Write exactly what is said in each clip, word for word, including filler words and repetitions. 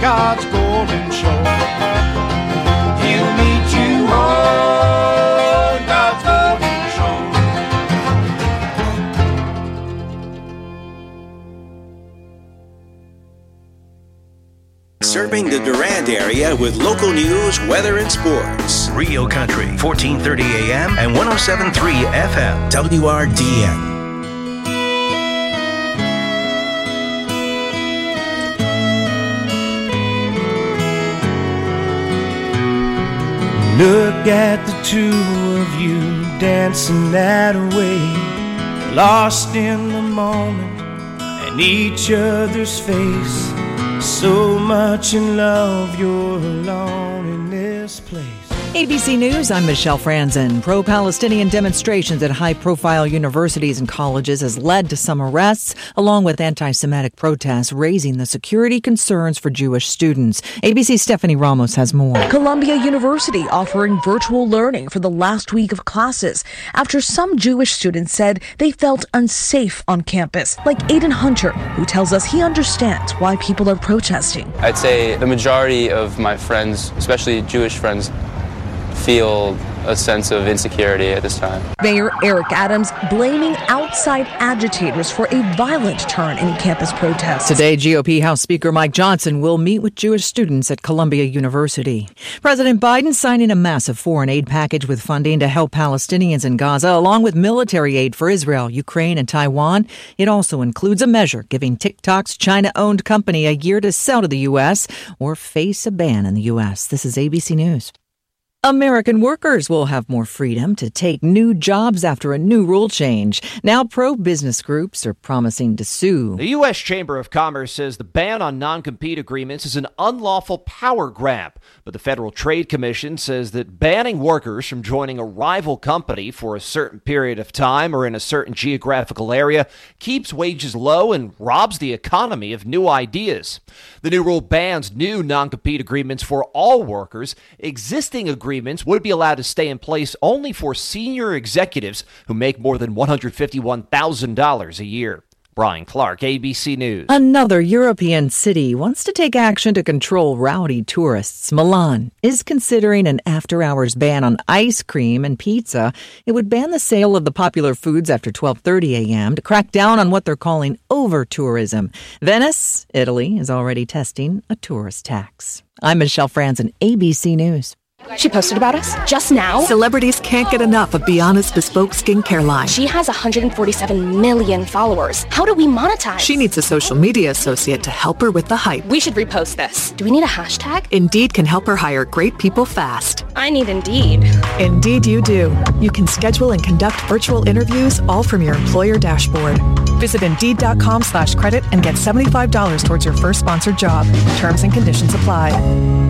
God's golden shore. He'll meet you on God's golden shore. Serving the Durand area with local news, weather, and sports. Rio Country, fourteen thirty A M and one oh seven point three F M. W R D N. Look at the two of you dancing that way, lost in the moment and each other's face. So much in love, you're alone in this place. A B C News, I'm Michelle Franzen. Pro-Palestinian demonstrations at high-profile universities and colleges has led to some arrests, along with anti-Semitic protests, raising the security concerns for Jewish students. A B C's Stephanie Ramos has more. Columbia University offering virtual learning for the last week of classes after some Jewish students said they felt unsafe on campus, like Aiden Hunter, who tells us he understands why people are protesting. I'd say the majority of my friends, especially Jewish friends, feel a sense of insecurity at this time. Mayor Eric Adams blaming outside agitators for a violent turn in campus protests. Today, G O P House Speaker Mike Johnson will meet with Jewish students at Columbia University. President Biden signing a massive foreign aid package with funding to help Palestinians in Gaza, along with military aid for Israel, Ukraine, and Taiwan. It also includes a measure giving TikTok's China-owned company a year to sell to the U S or face a ban in the U S. This is A B C News. American workers will have more freedom to take new jobs after a new rule change. Now pro-business groups are promising to sue. The U S Chamber of Commerce says the ban on non-compete agreements is an unlawful power grab. But the Federal Trade Commission says that banning workers from joining a rival company for a certain period of time or in a certain geographical area keeps wages low and robs the economy of new ideas. The new rule bans new non-compete agreements for all workers. Existing agreements would be allowed to stay in place only for senior executives who make more than one hundred fifty-one thousand dollars a year. Brian Clark, A B C News. Another European city wants to take action to control rowdy tourists. Milan is considering an after-hours ban on ice cream and pizza. It would ban the sale of the popular foods after twelve thirty A M to crack down on what they're calling over-tourism. Venice, Italy, is already testing a tourist tax. I'm Michelle Franzen, A B C News. She posted about us just now. Celebrities can't get enough of Biana's bespoke skincare line. She has one hundred forty-seven million followers. How do we monetize? She needs a social media associate to help her with the hype. We should repost this. Do we need a hashtag? Indeed can help her hire great people fast. I need Indeed. Indeed you do. You can schedule and conduct virtual interviews all from your employer dashboard. Visit Indeed.com slash credit and get seventy-five dollars towards your first sponsored job. Terms and conditions apply.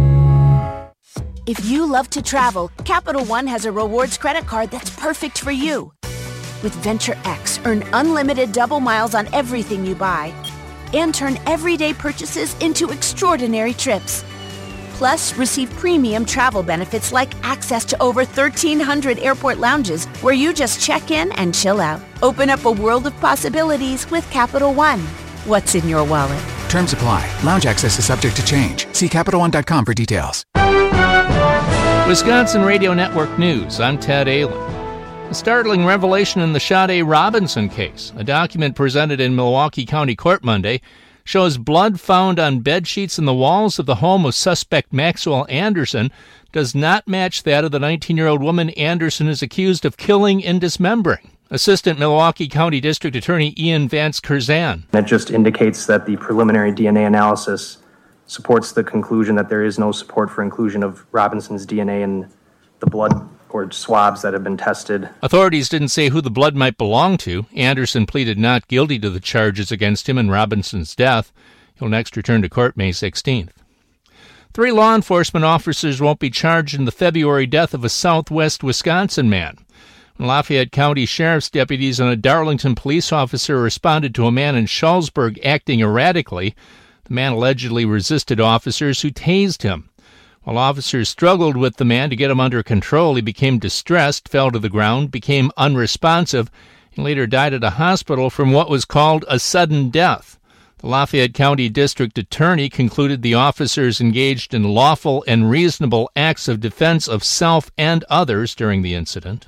If you love to travel, Capital One has a rewards credit card that's perfect for you. With Venture X, earn unlimited double miles on everything you buy and turn everyday purchases into extraordinary trips. Plus, receive premium travel benefits like access to over thirteen hundred airport lounges where you just check in and chill out. Open up a world of possibilities with Capital One. What's in your wallet? Terms apply. Lounge access is subject to change. See Capital One dot com for details. Wisconsin Radio Network News, I'm Ted Allen. A startling revelation in the Sade Robinson case. A document presented in Milwaukee County Court Monday shows blood found on bedsheets in the walls of the home of suspect Maxwell Anderson does not match that of the nineteen-year-old woman Anderson is accused of killing and dismembering. Assistant Milwaukee County District Attorney Ian Vance Curzan. It just indicates that the preliminary D N A analysis supports the conclusion that there is no support for inclusion of Robinson's D N A in the blood or swabs that have been tested. Authorities didn't say who the blood might belong to. Anderson pleaded not guilty to the charges against him in Robinson's death. He'll next return to court May sixteenth. Three law enforcement officers won't be charged in the February death of a southwest Wisconsin man. When Lafayette County Sheriff's deputies and a Darlington police officer responded to a man in Shullsburg acting erratically, the man allegedly resisted officers who tased him. While officers struggled with the man to get him under control, he became distressed, fell to the ground, became unresponsive, and later died at a hospital from what was called a sudden death. The Lafayette County District Attorney concluded the officers engaged in lawful and reasonable acts of defense of self and others during the incident.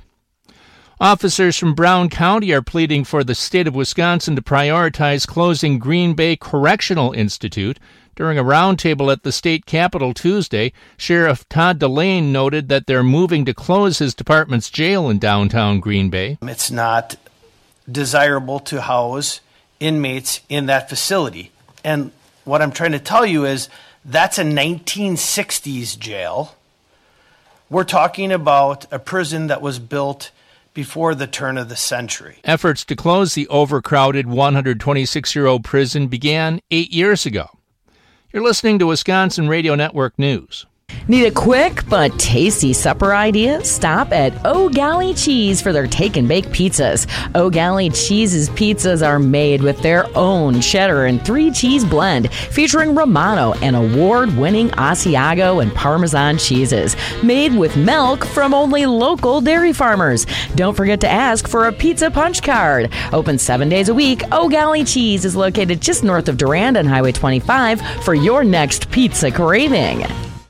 Officers from Brown County are pleading for the state of Wisconsin to prioritize closing Green Bay Correctional Institute. During a roundtable at the state capitol Tuesday, Sheriff Todd Delane noted that they're moving to close his department's jail in downtown Green Bay. It's not desirable to house inmates in that facility. And what I'm trying to tell you is that's a nineteen sixties jail. We're talking about a prison that was built before the turn of the century. Efforts to close the overcrowded one hundred twenty-six-year-old prison began eight years ago. You're listening to Wisconsin Radio Network News. Need a quick but tasty supper idea? Stop at Oh Golly Cheese for their take and bake pizzas. Oh Golly Cheese's pizzas are made with their own cheddar and three cheese blend, featuring Romano and award-winning Asiago and Parmesan cheeses, made with milk from only local dairy farmers. Don't forget to ask for a pizza punch card. Open seven days a week, Oh Golly Cheese is located just north of Durand on Highway twenty-five for your next pizza craving.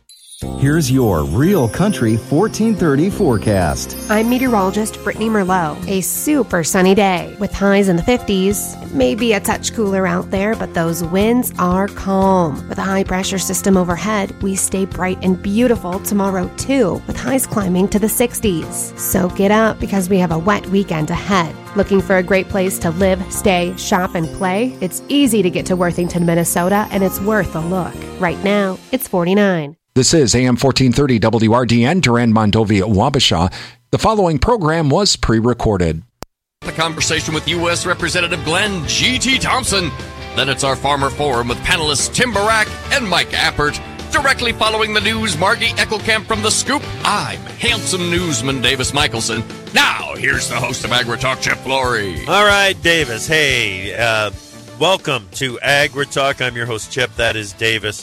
Here's your Real Country fourteen thirty forecast. I'm meteorologist Brittany Merlot. A super sunny day with highs in the fifties. It may be a touch cooler out there, but those winds are calm. With a high pressure system overhead, we stay bright and beautiful tomorrow too, with highs climbing to the sixties. So get up because we have a wet weekend ahead. Looking for a great place to live, stay, shop, and play? It's easy to get to Worthington, Minnesota, and it's worth a look. Right now, it's forty-nine. This is A M fourteen thirty W R D N, Durand, Mondovi, Wabasha. The following program was pre-recorded. The conversation with U S Representative Glenn G T. Thompson. Then it's our Farmer Forum with panelists Tim Barak and Mike Appert. Directly following the news, Margie Eckelkamp from The Scoop. I'm handsome newsman Davis Michelson. Now, here's the host of AgriTalk, Chip Flory. All right, Davis. Hey, uh, welcome to AgriTalk. I'm your host, Chip. That is Davis.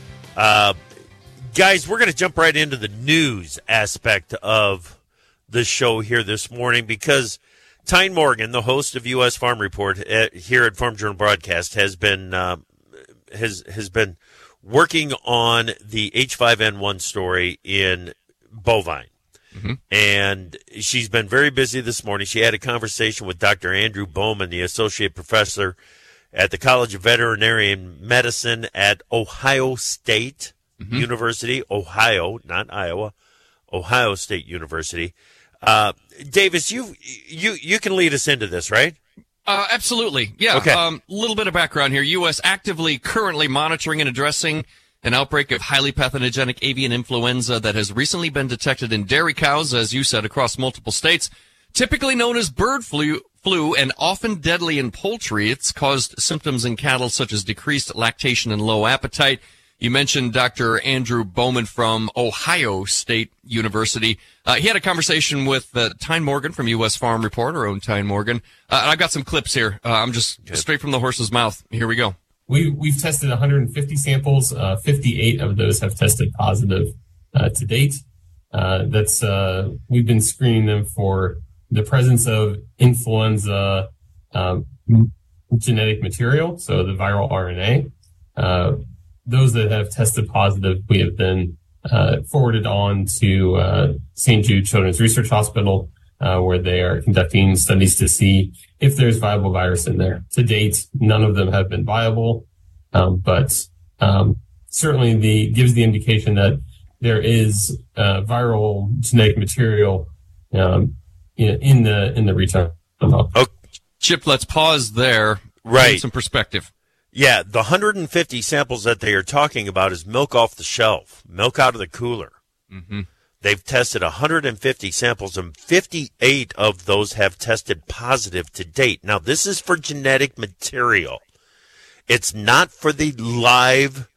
Uh, Guys, we're going to jump right into the news aspect of the show here this morning because Tyne Morgan, the host of U S Farm Report at, here at Farm Journal Broadcast, has been uh, has has been working on the H five N one story in bovine, mm-hmm. and she's been very busy this morning. She had a conversation with Doctor Andrew Bowman, the associate professor at the College of Veterinary Medicine at Ohio State. Mm-hmm. University, Ohio, not Iowa, Ohio State University. Uh, Davis, you you you can lead us into this, right? Uh, absolutely, yeah. Okay. Um, a little bit of background here. U S actively currently monitoring and addressing an outbreak of highly pathogenic avian influenza that has recently been detected in dairy cows, as you said, across multiple states. Typically known as bird flu, flu and often deadly in poultry. It's caused symptoms in cattle such as decreased lactation and low appetite. You mentioned Doctor Andrew Bowman from Ohio State University. Uh, he had a conversation with uh, Tyne Morgan from U S Farm Report, our own Tyne Morgan. Uh, and I've got some clips here. Uh, I'm just Good. straight from the horse's mouth. Here we go. We, we've tested one hundred fifty samples. Uh, fifty-eight of those have tested positive uh, to date. Uh, that's uh, we've been screening them for the presence of influenza um, genetic material, so the viral R N A. Uh, Those that have tested positive, we have been uh, forwarded on to uh, Saint Jude Children's Research Hospital, uh, where they are conducting studies to see if there's viable virus in there. To date, none of them have been viable, um, but um, certainly the gives the indication that there is uh, viral genetic material um, in, in the in the return. Oh, Chip, let's pause there. Right, get some perspective. Yeah, the one hundred fifty samples that they are talking about is milk off the shelf, milk out of the cooler. Mm-hmm. They've tested one hundred fifty samples, and fifty-eight of those have tested positive to date. Now, this is for genetic material. It's not for the live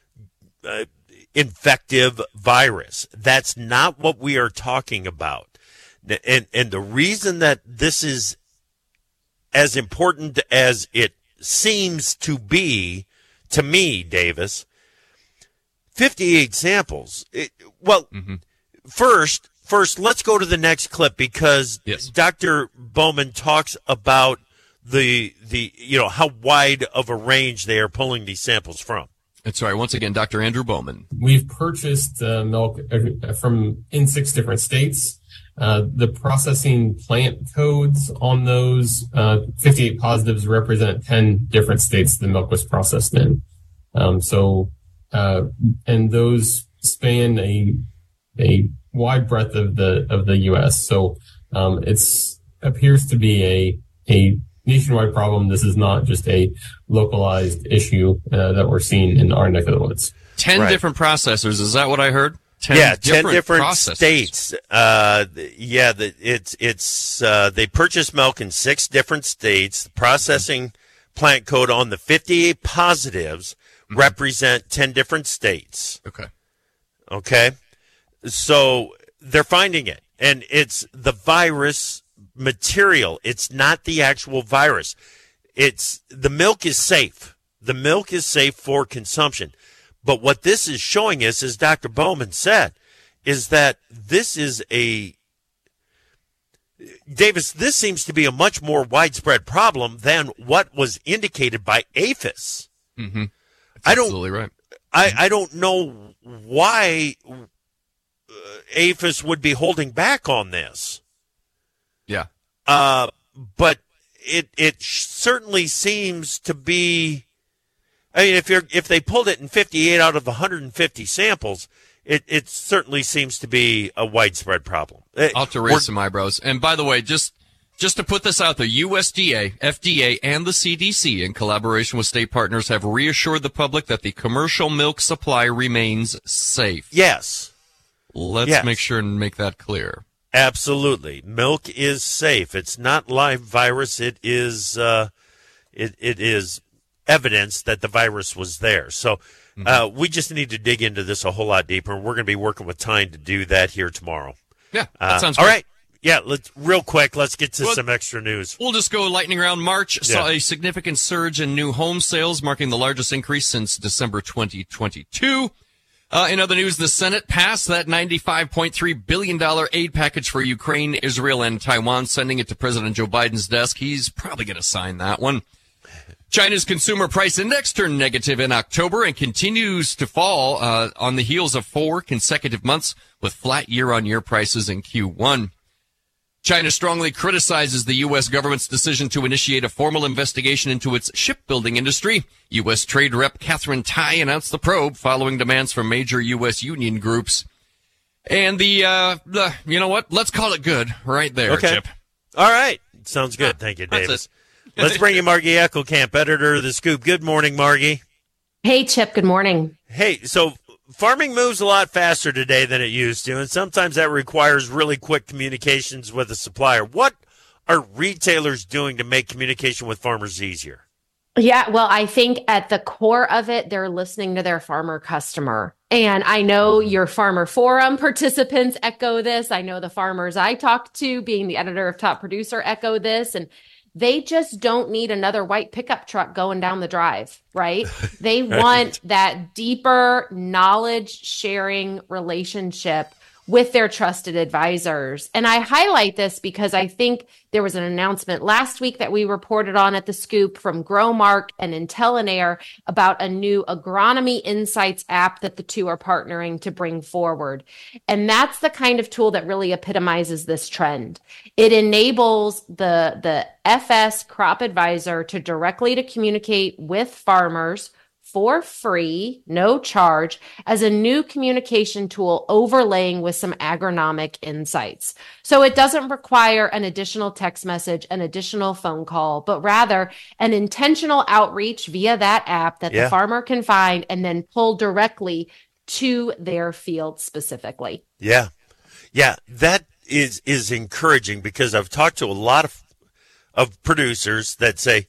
uh, infective virus. That's not what we are talking about. And, and the reason that this is as important as it seems to be, to me, Davis, fifty-eight samples. It, well, mm-hmm. first, first, let's go to the next clip because yes. Doctor Bowman talks about the the you know how wide of a range they are pulling these samples from. That's right. Once again, Doctor Andrew Bowman. We've purchased uh, milk from in six different states. Uh, the processing plant codes on those uh, fifty-eight positives represent ten different states the milk was processed in. Um, so, uh, and those span a a wide breadth of the of the U S. So, um, it's appears to be a a nationwide problem. This is not just a localized issue uh, that we're seeing in our neck of the woods. Ten right. different processors. Is that what I heard? Ten yeah, different ten different processors. states. Uh, yeah, the, it's it's uh, they purchase milk in six different states. The processing mm-hmm. plant code on the fifty-eight positives mm-hmm. represent ten different states. Okay. Okay. So they're finding it, and it's the virus material. It's not the actual virus. It's the milk is safe. The milk is safe for consumption. But what this is showing us, as Doctor Bowman said, is that this is a Davis, this seems to be a much more widespread problem than what was indicated by APHIS. Mm-hmm. I don't, absolutely right. I, I don't know why uh, APHIS would be holding back on this. Yeah. Uh, but it it certainly seems to be. I mean, if you're if they pulled it in fifty-eight out of the one hundred fifty samples, it it certainly seems to be a widespread problem. I'll have to raise some eyebrows. And by the way, just just to put this out there, U S D A, F D A, and the C D C, in collaboration with state partners, have reassured the public that the commercial milk supply remains safe. Yes. Let's yes. make sure and make that clear. Absolutely. Milk is safe. It's not live virus. It is uh, it it is evidence that the virus was there. So uh, mm-hmm. we just need to dig into this a whole lot deeper, and we're going to be working with Tyne to do that here tomorrow. Yeah, that uh, sounds all great. right. Yeah, let's real quick. Let's get to well, some extra news. We'll just go lightning round. March yeah. saw a significant surge in new home sales, marking the largest increase since December twenty twenty-two. Uh, in other news, the Senate passed that ninety-five point three billion dollars aid package for Ukraine, Israel, and Taiwan, sending it to President Joe Biden's desk. He's probably going to sign that one. China's consumer price index turned negative in October and continues to fall uh, on the heels of four consecutive months with flat year-on-year prices in Q one. China strongly criticizes the U S government's decision to initiate a formal investigation into its shipbuilding industry. U S Trade Rep Catherine Tai announced the probe following demands from major U S union groups. And the, uh, the you know what? Let's call it good right there, okay. Chip. All right. Sounds good. Thank you, Davis. Let's bring you Margie Eckelkamp, editor of The Scoop. Good morning, Margie. Hey, Chip. Good morning. Hey, so farming moves a lot faster today than it used to, and sometimes that requires really quick communications with a supplier. What are retailers doing to make communication with farmers easier? Yeah, well, I think at the core of it, they're listening to their farmer customer. And I know your Farmer Forum participants echo this. I know the farmers I talked to, being the editor of Top Producer, echo this. And they just don't need another white pickup truck going down the drive, right? They Right. want that deeper knowledge sharing relationship with their trusted advisors. And I highlight this because I think there was an announcement last week that we reported on at The Scoop from Growmark and Intellinair about a new agronomy insights app that the two are partnering to bring forward. And that's the kind of tool that really epitomizes this trend. It enables the, the F S crop advisor to directly to communicate with farmers for free, no charge, as a new communication tool overlaying with some agronomic insights. So it doesn't require an additional text message, an additional phone call, but rather an intentional outreach via that app that Yeah. the farmer can find and then pull directly to their field specifically. Yeah. Yeah, that is is encouraging because I've talked to a lot of of producers that say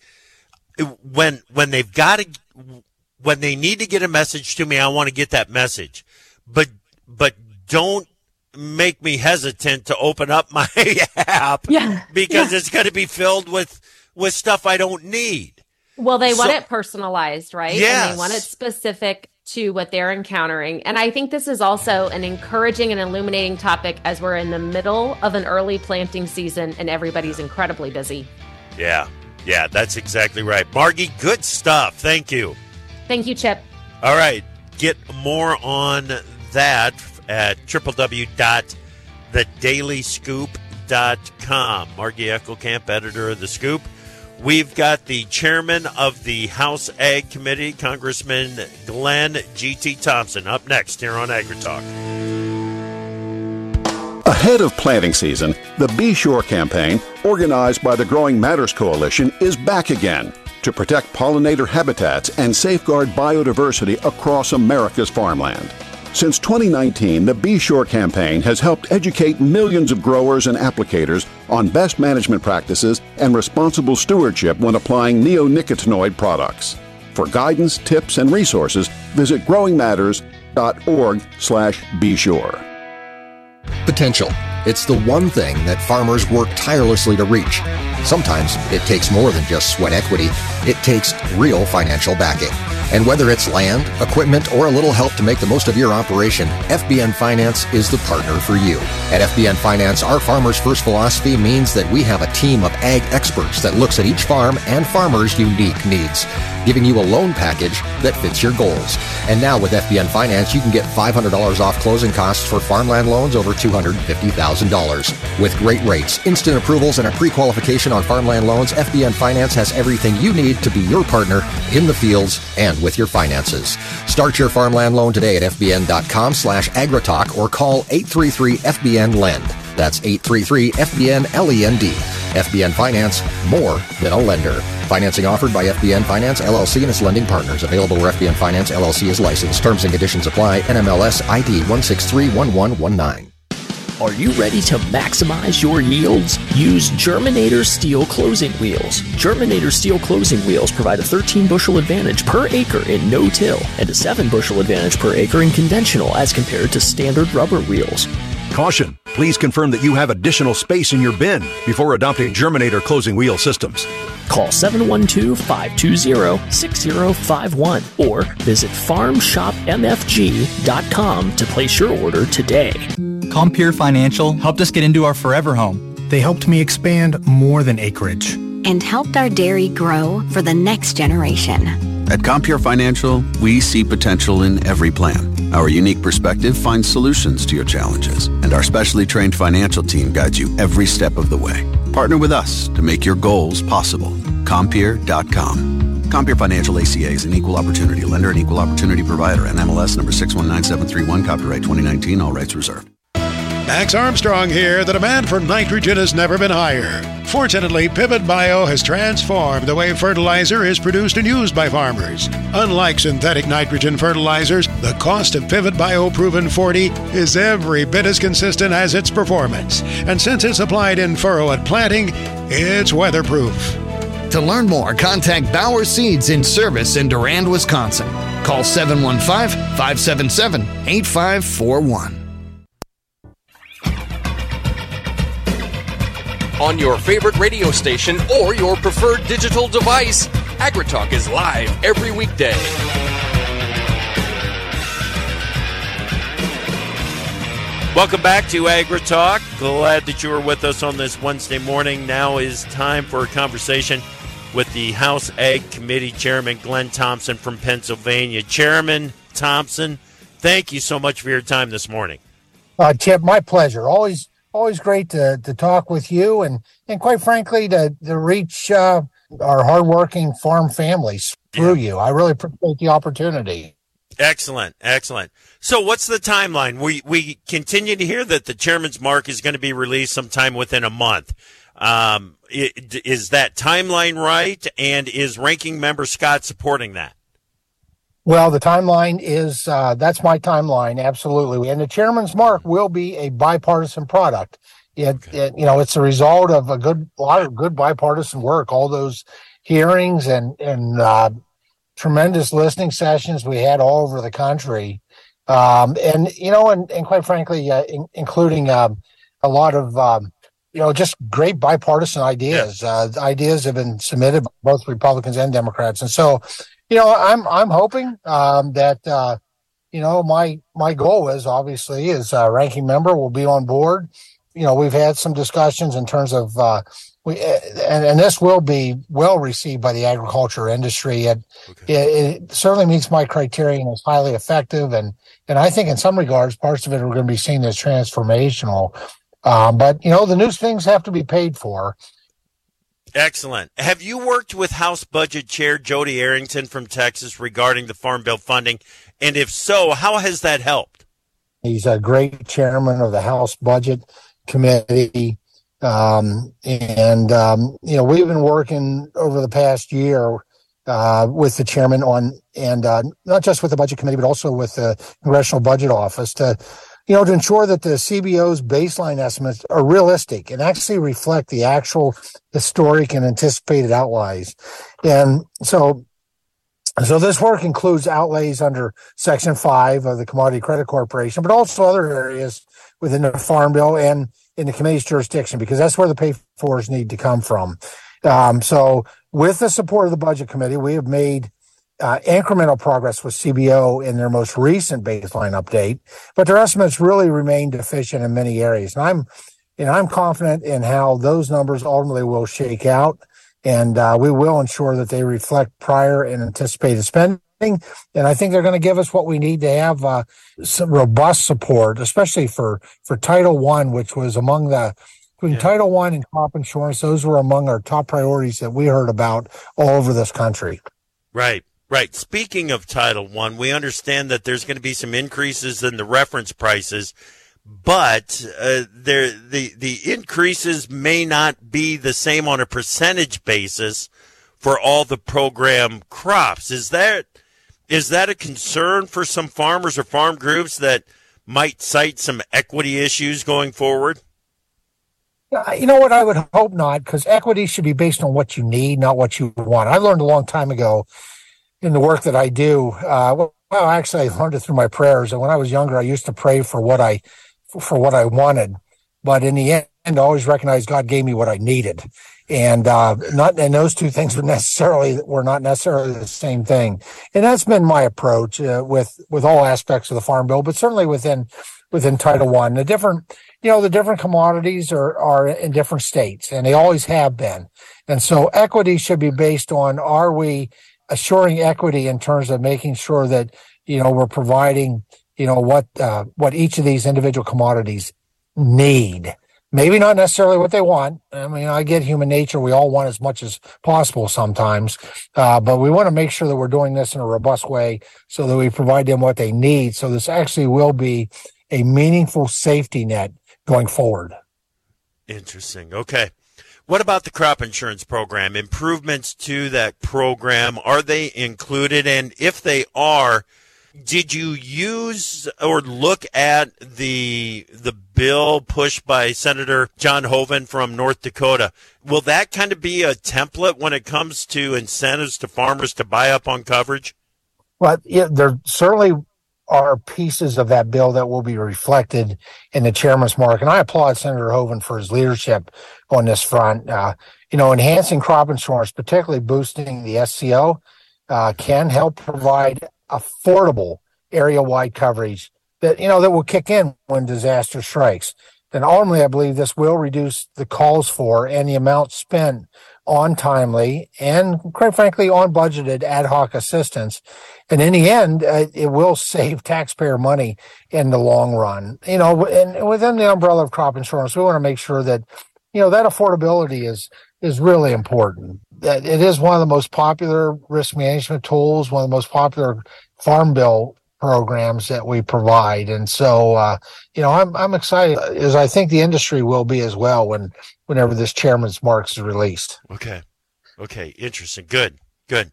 when when they've got to when they need to get a message to me, I want to get that message. But but don't make me hesitant to open up my app Yeah. because Yeah. it's going to be filled with with stuff I don't need. Well, they want So- it personalized, right? And Yes. they want it specific to what they're encountering. And I think this is also an encouraging and illuminating topic as we're in the middle of an early planting season and everybody's incredibly busy. Yeah. Yeah, that's exactly right. Margie, good stuff. Thank you. Thank you, Chip. All right. Get more on that at w w w dot the daily scoop dot com. Margie Eckelkamp, editor of The Scoop. We've got the chairman of the House Ag Committee, Congressman Glenn G T. Thompson, up next here on AgriTalk. Ahead of planting season, the Be Sure campaign, organized by the Growing Matters Coalition, is back again to protect pollinator habitats and safeguard biodiversity across America's farmland. Since twenty nineteen, the Be Sure campaign has helped educate millions of growers and applicators on best management practices and responsible stewardship when applying neonicotinoid products. For guidance, tips, and resources, visit growing matters dot org slash be sure. Potential. It's the one thing that farmers work tirelessly to reach. Sometimes it takes more than just sweat equity. It takes real financial backing. And whether it's land, equipment, or a little help to make the most of your operation, F B N Finance is the partner for you. At F B N Finance, our Farmers First philosophy means that we have a team of ag experts that looks at each farm and farmer's unique needs, giving you a loan package that fits your goals. And now with F B N Finance, you can get five hundred dollars off closing costs for farmland loans over two hundred fifty thousand dollars. With great rates, instant approvals, and a pre-qualification on farmland loans, F B N Finance has everything you need to be your partner in the fields and with your finances. Start your farmland loan today at f b n dot com slash agritalk or call eight three three F B N lend. That's eight three three F B N L E N D. F B N Finance, more than a lender. Financing offered by F B N Finance, L L C and its lending partners. Available where F B N Finance, L L C is licensed. Terms and conditions apply. N M L S I D one six three one one one nine. Are you ready to maximize your yields? Use Germinator Steel Closing Wheels. Germinator Steel Closing Wheels provide a thirteen bushel advantage per acre in no-till and a seven bushel advantage per acre in conventional as compared to standard rubber wheels. Caution! Please confirm that you have additional space in your bin before adopting Germinator Closing Wheel systems. Call seven one two, five two zero, six zero five one or visit farm shop m f g dot com to place your order today. Compeer Financial helped us get into our forever home. They helped me expand more than acreage. And helped our dairy grow for the next generation. At Compeer Financial, we see potential in every plan. Our unique perspective finds solutions to your challenges, and our specially trained financial team guides you every step of the way. Partner with us to make your goals possible. Compeer dot com. Compeer Financial A C A is an equal opportunity lender and equal opportunity provider. N M L S number six one nine seven three one, copyright twenty nineteen, all rights reserved. Max Armstrong here. The demand for nitrogen has never been higher. Fortunately, Pivot Bio has transformed the way fertilizer is produced and used by farmers. Unlike synthetic nitrogen fertilizers, the cost of Pivot Bio Proven forty is every bit as consistent as its performance. And since it's applied in furrow at planting, it's weatherproof. To learn more, contact Bauer Seeds in service in Durand, Wisconsin. Call seven one five, five seven seven, eight five four one. On your favorite radio station or your preferred digital device, AgriTalk is live every weekday. Welcome back to AgriTalk. Glad that you are with us on this Wednesday morning. Now is time for a conversation with the House Ag Committee Chairman Glenn Thompson from Pennsylvania. Chairman Thompson, thank you so much for your time this morning. Uh, Chip, my pleasure. Always Always great to, to talk with you and, and quite frankly, to, to reach uh, our hardworking farm families through yeah. you. I really appreciate the opportunity. Excellent. Excellent. So what's the timeline? We we continue to hear that the chairman's mark is going to be released sometime within a month. Um, is that timeline right? And is Ranking Member Scott supporting that? Well, the timeline is, uh, that's my timeline, absolutely. And the chairman's mark will be a bipartisan product. It, okay. it you know, it's a result of a good, a lot of good bipartisan work, all those hearings and, and, uh, tremendous listening sessions we had all over the country. Um, and, you know, and, and quite frankly, uh, in, including, um, a lot of, um, you know, just great bipartisan ideas. Yeah. Uh, ideas have been submitted by both Republicans and Democrats. And so, you know, I'm I'm hoping um, that uh, you know my my goal is obviously is uh, ranking member will be on board. You know, we've had some discussions in terms of uh, we and, and this will be well received by the agriculture industry. It, okay. it, it certainly meets my criterion as highly effective, and and I think in some regards, parts of it are going to be seen as transformational. Um, but you know, the new things have to be paid for. Excellent. Have you worked with House Budget Chair Jody Arrington from Texas regarding the Farm Bill funding? And if so, how has that helped? He's a great chairman of the House Budget Committee. Um, and, um, you know, we've been working over the past year uh, with the chairman on, and uh, not just with the Budget Committee, but also with the Congressional Budget Office to, you know, to ensure that the C B O's baseline estimates are realistic and actually reflect the actual historic and anticipated outlays. And so, so this work includes outlays under Section five of the Commodity Credit Corporation, but also other areas within the Farm Bill and in the committee's jurisdiction, because that's where the pay-fors need to come from. Um, so with the support of the Budget Committee, we have made Uh, incremental progress with C B O in their most recent baseline update, but their estimates really remain deficient in many areas. And I'm, you know, I'm confident in how those numbers ultimately will shake out, and uh, we will ensure that they reflect prior and anticipated spending. And I think they're going to give us what we need to have uh, some robust support, especially for for Title One, which was among the between yeah. Title One and crop insurance. Those were among our top priorities that we heard about all over this country. Right. Right. Speaking of Title One, we understand that there's going to be some increases in the reference prices, but uh, there the the increases may not be the same on a percentage basis for all the program crops. Is that is that a concern for some farmers or farm groups that might cite some equity issues going forward? You know what? I would hope not, because equity should be based on what you need, not what you want. I learned a long time ago in the work that I do, uh, well, well, actually, I learned it through my prayers. And when I was younger, I used to pray for what I, for what I wanted. But in the end, I always recognized God gave me what I needed, and uh, not, and those two things were necessarily were not necessarily the same thing. And that's been my approach uh, with with all aspects of the Farm Bill, but certainly within within Title One. The different, you know, the different commodities are are in different states, and they always have been. And so, equity should be based on: are we assuring equity in terms of making sure that, you know, we're providing, you know, what, uh, what each of these individual commodities need. Maybe not necessarily what they want. I mean, I get human nature. We all want as much as possible sometimes. Uh, but we want to make sure that we're doing this in a robust way so that we provide them what they need. So this actually will be a meaningful safety net going forward. Interesting. Okay. What about the crop insurance program? Improvements to that program, are they included? And if they are, did you use or look at the the bill pushed by Senator John Hoeven from North Dakota? Will that kind of be a template when it comes to incentives to farmers to buy up on coverage? Well, yeah, there certainly are pieces of that bill that will be reflected in the chairman's mark. And I applaud Senator Hoeven for his leadership on this front. Uh, you know, enhancing crop insurance, particularly boosting the S C O, uh, can help provide affordable area-wide coverage that, you know, that will kick in when disaster strikes. And ultimately, I believe this will reduce the calls for and the amount spent on timely and, quite frankly, on budgeted ad hoc assistance. And in the end, uh, it will save taxpayer money in the long run. You know, and within the umbrella of crop insurance, we want to make sure that, you know, that affordability is is really important. That it is one of the most popular risk management tools, one of the most popular Farm Bill programs that we provide. And so, uh, you know, I'm I'm excited, as I think the industry will be as well when whenever this chairman's marks is released. Okay. Okay. Interesting. Good. Good.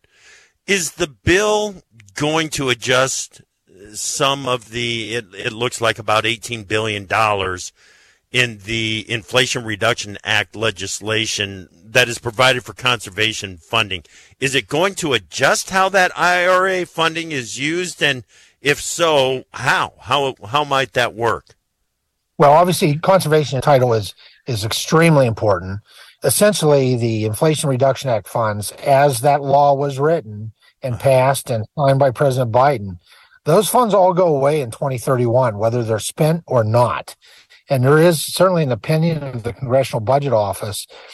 Is the bill going to adjust some of the, it, it looks like about eighteen billion dollars in the Inflation Reduction Act legislation that is provided for conservation funding? Is it going to adjust how that I R A funding is used? And if so, how? How how might that work? Well, obviously, conservation title is is extremely important. Essentially, the Inflation Reduction Act funds, as that law was written and passed and signed by President Biden, those funds all go away in twenty thirty-one, whether they're spent or not. And there is certainly an opinion of the Congressional Budget Office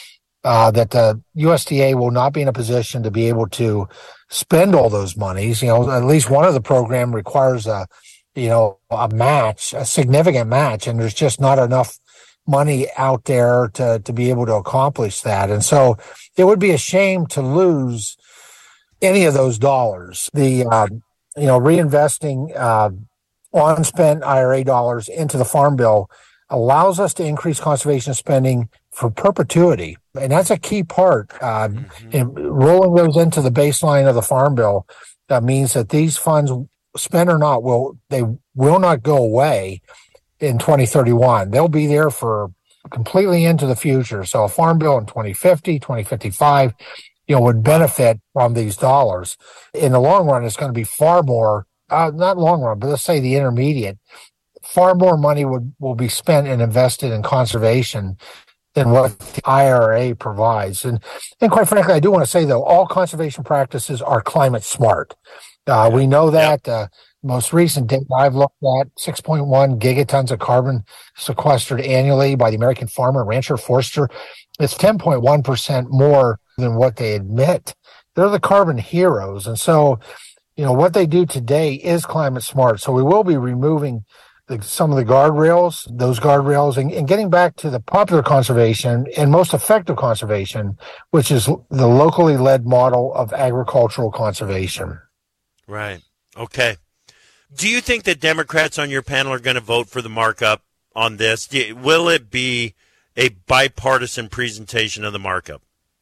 uh, that the U S D A will not be in a position to be able to spend all those monies. You know, at least one of the program requires a, you know, a match, a significant match, and there's just not enough money out there to, to be able to accomplish that. And so it would be a shame to lose any of those dollars. The, uh, you know, reinvesting uh, on-spent I R A dollars into the Farm Bill allows us to increase conservation spending for perpetuity. And that's a key part. Uh, mm-hmm. And rolling those into the baseline of the Farm Bill uh, means that these funds, spent or not, will they will not go away in twenty thirty-one. They'll be there for completely into the future. So a Farm Bill in twenty fifty, twenty fifty-five, you know, would benefit from these dollars. In the long run, it's going to be far more, uh, not long run, but let's say the intermediate, far more money would, will be spent and invested in conservation than what the I R A provides. And, and quite frankly, I do want to say, though, all conservation practices are climate smart. Uh, we know that. Uh, most recent data I've looked at, six point one gigatons of carbon sequestered annually by the American farmer, rancher, forester. It's ten point one percent more than what they admit. They're the carbon heroes. And so, you know, what they do today is climate smart. So we will be removing the, some of the guardrails, those guardrails, and, and getting back to the popular conservation and most effective conservation, which is the locally led model of agricultural conservation. Right. Okay. Do you think that Democrats on your panel are going to vote for the markup on this? Will it be a bipartisan presentation of the markup?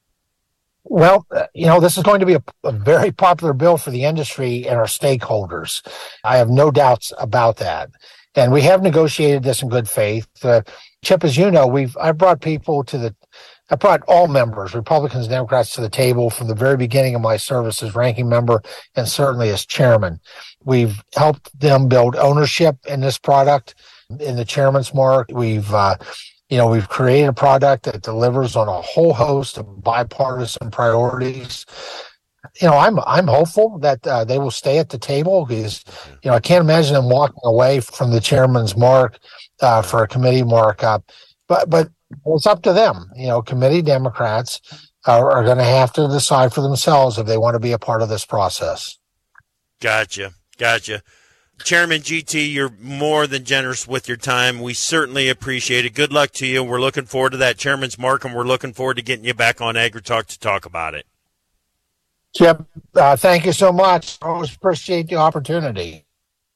Well, you know, this is going to be a, a very popular bill for the industry and our stakeholders. I have no doubts about that. And we have negotiated this in good faith. Uh, Chip, as you know, we've I brought people to the I brought all members, Republicans and Democrats, to the table from the very beginning of my service as ranking member and certainly as chairman. We've helped them build ownership in this product, in the chairman's mark. We've, uh, you know, we've created a product that delivers on a whole host of bipartisan priorities. You know, I'm I'm hopeful that uh, they will stay at the table because, you know, I can't imagine them walking away from the chairman's mark uh, for a committee markup. But but it's up to them. You know, committee Democrats are, are going to have to decide for themselves if they want to be a part of this process. Gotcha. Gotcha. Chairman G T, you're more than generous with your time. We certainly appreciate it. Good luck to you. We're looking forward to that chairman's mark, and we're looking forward to getting you back on AgriTalk to talk about it. Chip, uh, thank you so much. I always appreciate the opportunity.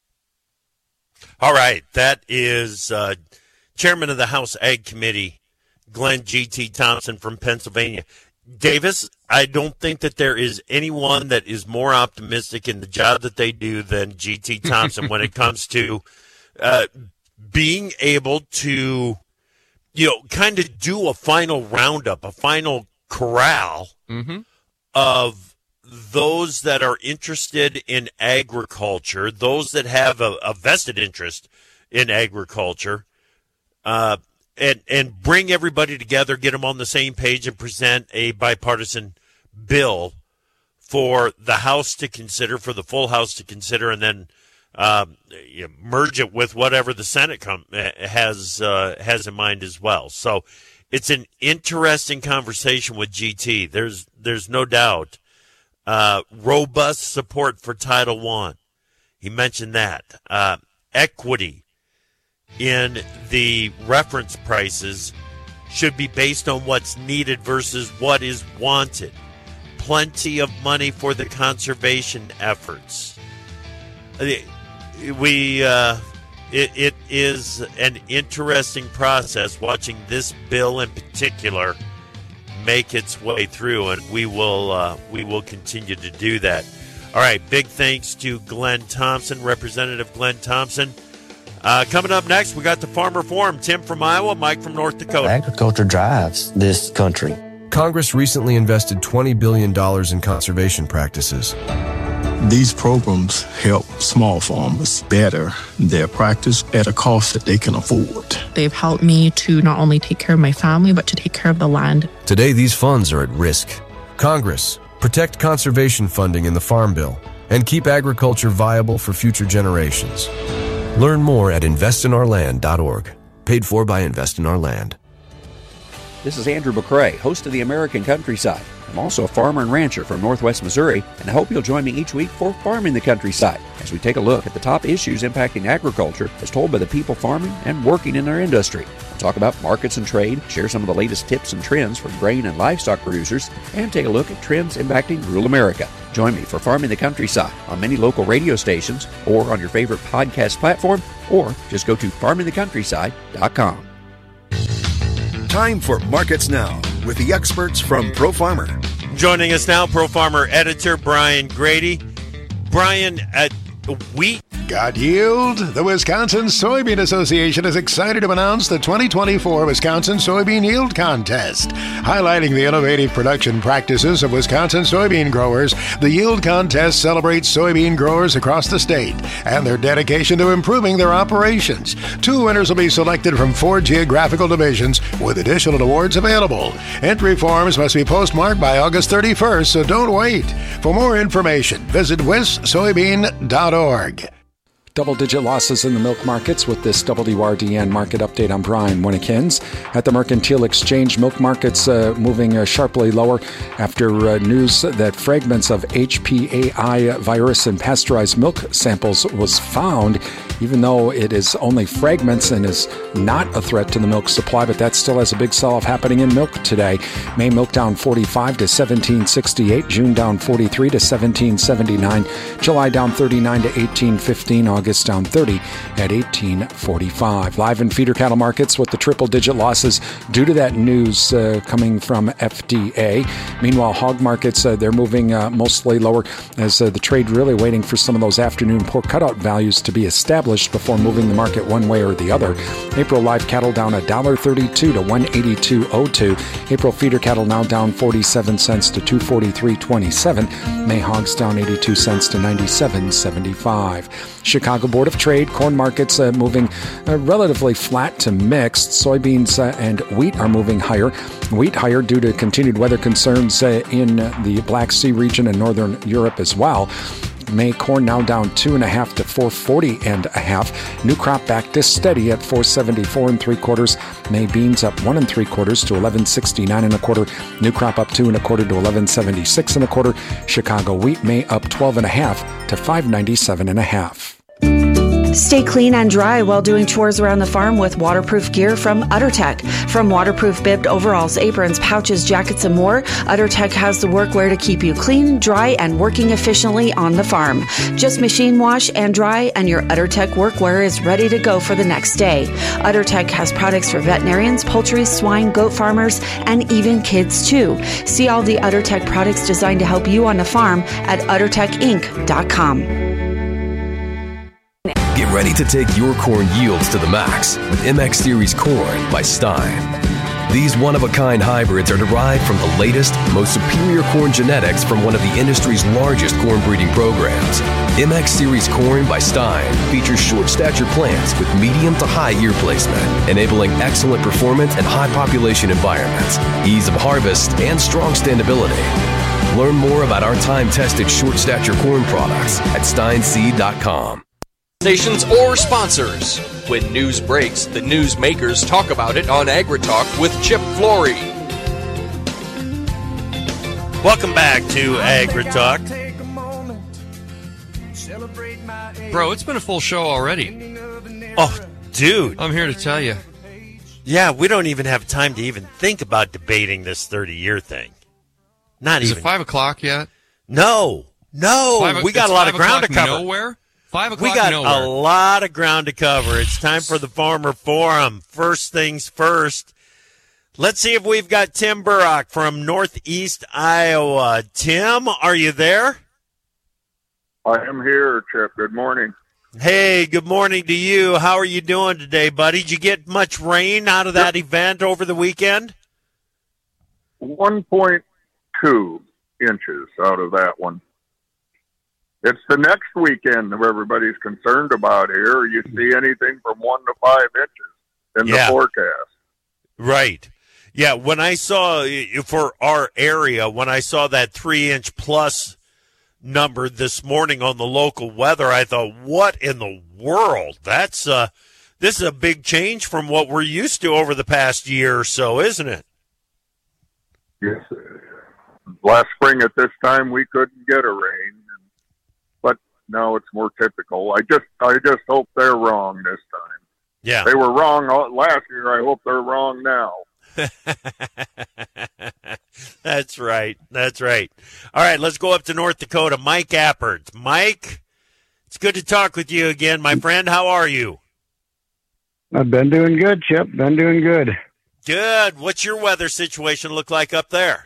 All right. That is uh, Chairman of the House Ag Committee, Glenn G T Thompson from Pennsylvania. Davis, I don't think that there is anyone that is more optimistic in the job that they do than G T Thompson when it comes to uh, being able to, you know, kind of do a final roundup, a final corral mm-hmm. of those that are interested in agriculture, those that have a, a vested interest in agriculture, uh, and and bring everybody together, get them on the same page, and present a bipartisan bill for the House to consider, for the full House to consider, and then um, you know, merge it with whatever the Senate com- has uh, has in mind as well. So it's an interesting conversation with G T. There's there's no doubt. Uh, robust support for Title One. He mentioned that. Uh, equity in the reference prices should be based on what's needed versus what is wanted. Plenty of money for the conservation efforts. We, uh, it, it is an interesting process watching this bill in particular make its way through, and we will uh, we will continue to do that. All right, big thanks to Glenn Thompson, Representative Glenn Thompson. Uh, coming up next, we got the Farmer Forum. Tim from Iowa, Mike from North Dakota. Agriculture drives this country. Congress recently invested twenty billion dollars in conservation practices. These programs help small farmers better their practice at a cost that they can afford. They've helped me to not only take care of my family, but to take care of the land. Today, these funds are at risk. Congress, protect conservation funding in the Farm Bill and keep agriculture viable for future generations. Learn more at invest in our land dot org. Paid for by Invest in Our Land. This is Andrew McCrae, host of the American Countryside. I'm also a farmer and rancher from Northwest Missouri, and I hope you'll join me each week for Farming the Countryside, as we take a look at the top issues impacting agriculture as told by the people farming and working in our industry. We'll talk about markets and trade, share some of the latest tips and trends for grain and livestock producers, and take a look at trends impacting rural America. Join me for Farming the Countryside on many local radio stations or on your favorite podcast platform, or just go to farming the countryside dot com. Time for Markets Now with the experts from Pro Farmer. Joining us now, Pro Farmer editor Brian Grady. Brian, at wheat. Got yield? The Wisconsin Soybean Association is excited to announce the twenty twenty-four Wisconsin Soybean Yield Contest. Highlighting the innovative production practices of Wisconsin soybean growers, the Yield Contest celebrates soybean growers across the state and their dedication to improving their operations. Two winners will be selected from four geographical divisions with additional awards available. Entry forms must be postmarked by August thirty-first, so don't wait. For more information, visit wis soybean dot org. Double-digit losses in the milk markets with this W R D N market update. I'm Brian Winnikins. At the Mercantile Exchange, milk markets uh, moving uh, sharply lower after uh, news that fragments of H P A I virus in pasteurized milk samples was found, even though it is only fragments and is not a threat to the milk supply, but that still has a big sell-off happening in milk today. May milk down forty-five to seventeen sixty-eight, June down forty-three to seventeen seventy-nine, July down thirty-nine to eighteen fifteen, August down thirty at eighteen forty-five. Live and feeder cattle markets with the triple-digit losses due to that news uh, coming from F D A. Meanwhile, hog markets, uh, they're moving uh, mostly lower as uh, the trade really waiting for some of those afternoon pork cutout values to be established before moving the market one way or the other. April live cattle down one dollar thirty-two to one eighty-two oh two. April feeder cattle now down forty-seven cents to two forty-three twenty-seven. May hogs down eighty-two cents to ninety-seven seventy-five. Chicago Board of Trade, corn markets uh, moving uh, relatively flat to mixed. Soybeans uh, and wheat are moving higher. Wheat higher due to continued weather concerns uh, in uh, the Black Sea region and northern Europe as well. May corn now down two and a half to four forty and a half. New crop back to steady at four seventy-four and three quarters. May beans up one and three quarters to eleven sixty-nine and a quarter. New crop up two and a quarter to eleven seventy-six and a quarter. Chicago wheat May up twelve and a half to five ninety-seven and a half. Stay clean and dry while doing chores around the farm with waterproof gear from UtterTech. From waterproof bibbed overalls, aprons, pouches, jackets, and more, UtterTech has the workwear to keep you clean, dry, and working efficiently on the farm. Just machine wash and dry, and your UtterTech workwear is ready to go for the next day. UtterTech has products for veterinarians, poultry, swine, goat farmers, and even kids too. See all the UtterTech products designed to help you on the farm at utter tech inc dot com. Get ready to take your corn yields to the max with M X Series Corn by Stein. These one-of-a-kind hybrids are derived from the latest, most superior corn genetics from one of the industry's largest corn breeding programs. M X Series Corn by Stein features short-stature plants with medium to high ear placement, enabling excellent performance in high population environments, ease of harvest, and strong standability. Learn more about our time-tested short-stature corn products at stein seed dot com. Stations or sponsors. When news breaks, the news makers talk about it on AgriTalk with Chip Flory. Welcome back to AgriTalk. Bro, it's been a full show already. Oh, dude. I'm here to tell you. Yeah, we don't even have time to even think about debating this thirty-year thing. Not Is even. it five o'clock yet? No. No. Five, we got a lot of ground to cover. Nowhere? Five o'clock We got nowhere. a lot of ground to cover. It's time for the Farmer Forum. First things first. Let's see if we've got Tim Burrock from Northeast Iowa. Tim, are you there? I am here, Chip. Good morning. Hey, good morning to you. How are you doing today, buddy? Did you get much rain out of that event over the weekend? one point two inches out of that one. It's the next weekend that everybody's concerned about here. You see anything from one to five inches in Yeah. the forecast. Right. Yeah, when I saw, for our area, when I saw that three-inch plus number this morning on the local weather, I thought, what in the world? That's uh, this is a big change from what we're used to over the past year or so, isn't it? Yes. Last spring at this time we couldn't get a rain, but now it's more typical. I just I just hope they're wrong this time. Yeah. They were wrong all, last year. I hope they're wrong now. That's right. That's right. All right, let's go up to North Dakota. Mike Appert. Mike, it's good to talk with you again, my friend. How are you? I've been doing good, Chip. Been doing good. Good. What's your weather situation look like up there?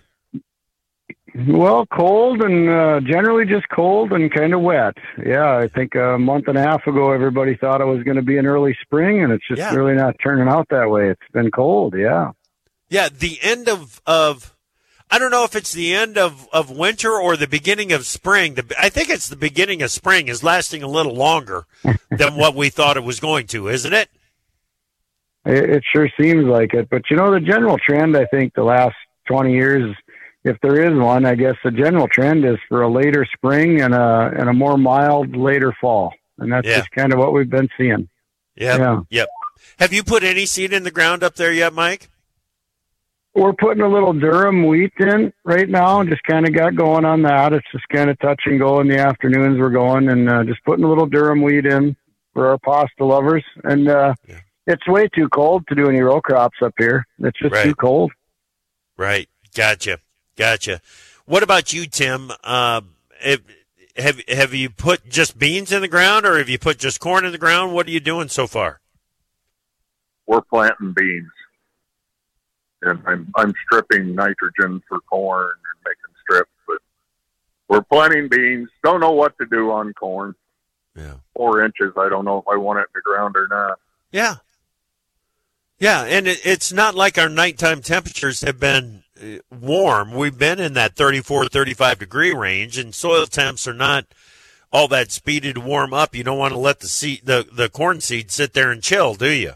Well, cold and uh, generally just cold and kind of wet. Yeah, I think a month and a half ago everybody thought it was going to be an early spring, and it's just Yeah. really not turning out that way. It's been cold, yeah. Yeah, the end of, of I don't know if it's the end of, of winter or the beginning of spring. The, I think it's the beginning of spring is lasting a little longer than what we thought it was going to, isn't it? It, it sure seems like it. But, you know, the general trend, I think, the last twenty years, if there is one, I guess the general trend is for a later spring and a, and a more mild later fall. And that's Yeah. just kind of what we've been seeing. Yep. Yeah. Yep. Have you put any seed in the ground up there yet, Mike? We're putting a little Durham wheat in right now. Just kind of got going on that. It's just kind of touch and go in the afternoons. We're going and uh, just putting a little Durham wheat in for our pasta lovers. And uh, yeah. It's way too cold to do any row crops up here. It's just Right. too cold. Right. Gotcha. Gotcha. What about you, Tim? Uh, have, have have you put just beans in the ground, or have you put just corn in the ground? What are you doing so far? We're planting beans, and I'm I'm stripping nitrogen for corn and making strips, but we're planting beans. Don't know what to do on corn. Yeah, four inches. I don't know if I want it in the ground or not. Yeah. Yeah, and it, it's not like our nighttime temperatures have been uh, warm. We've been in that thirty-four, thirty-five degree range, and soil temps are not all that speedy to warm up. You don't want to let the seed, the, the corn seed sit there and chill, do you?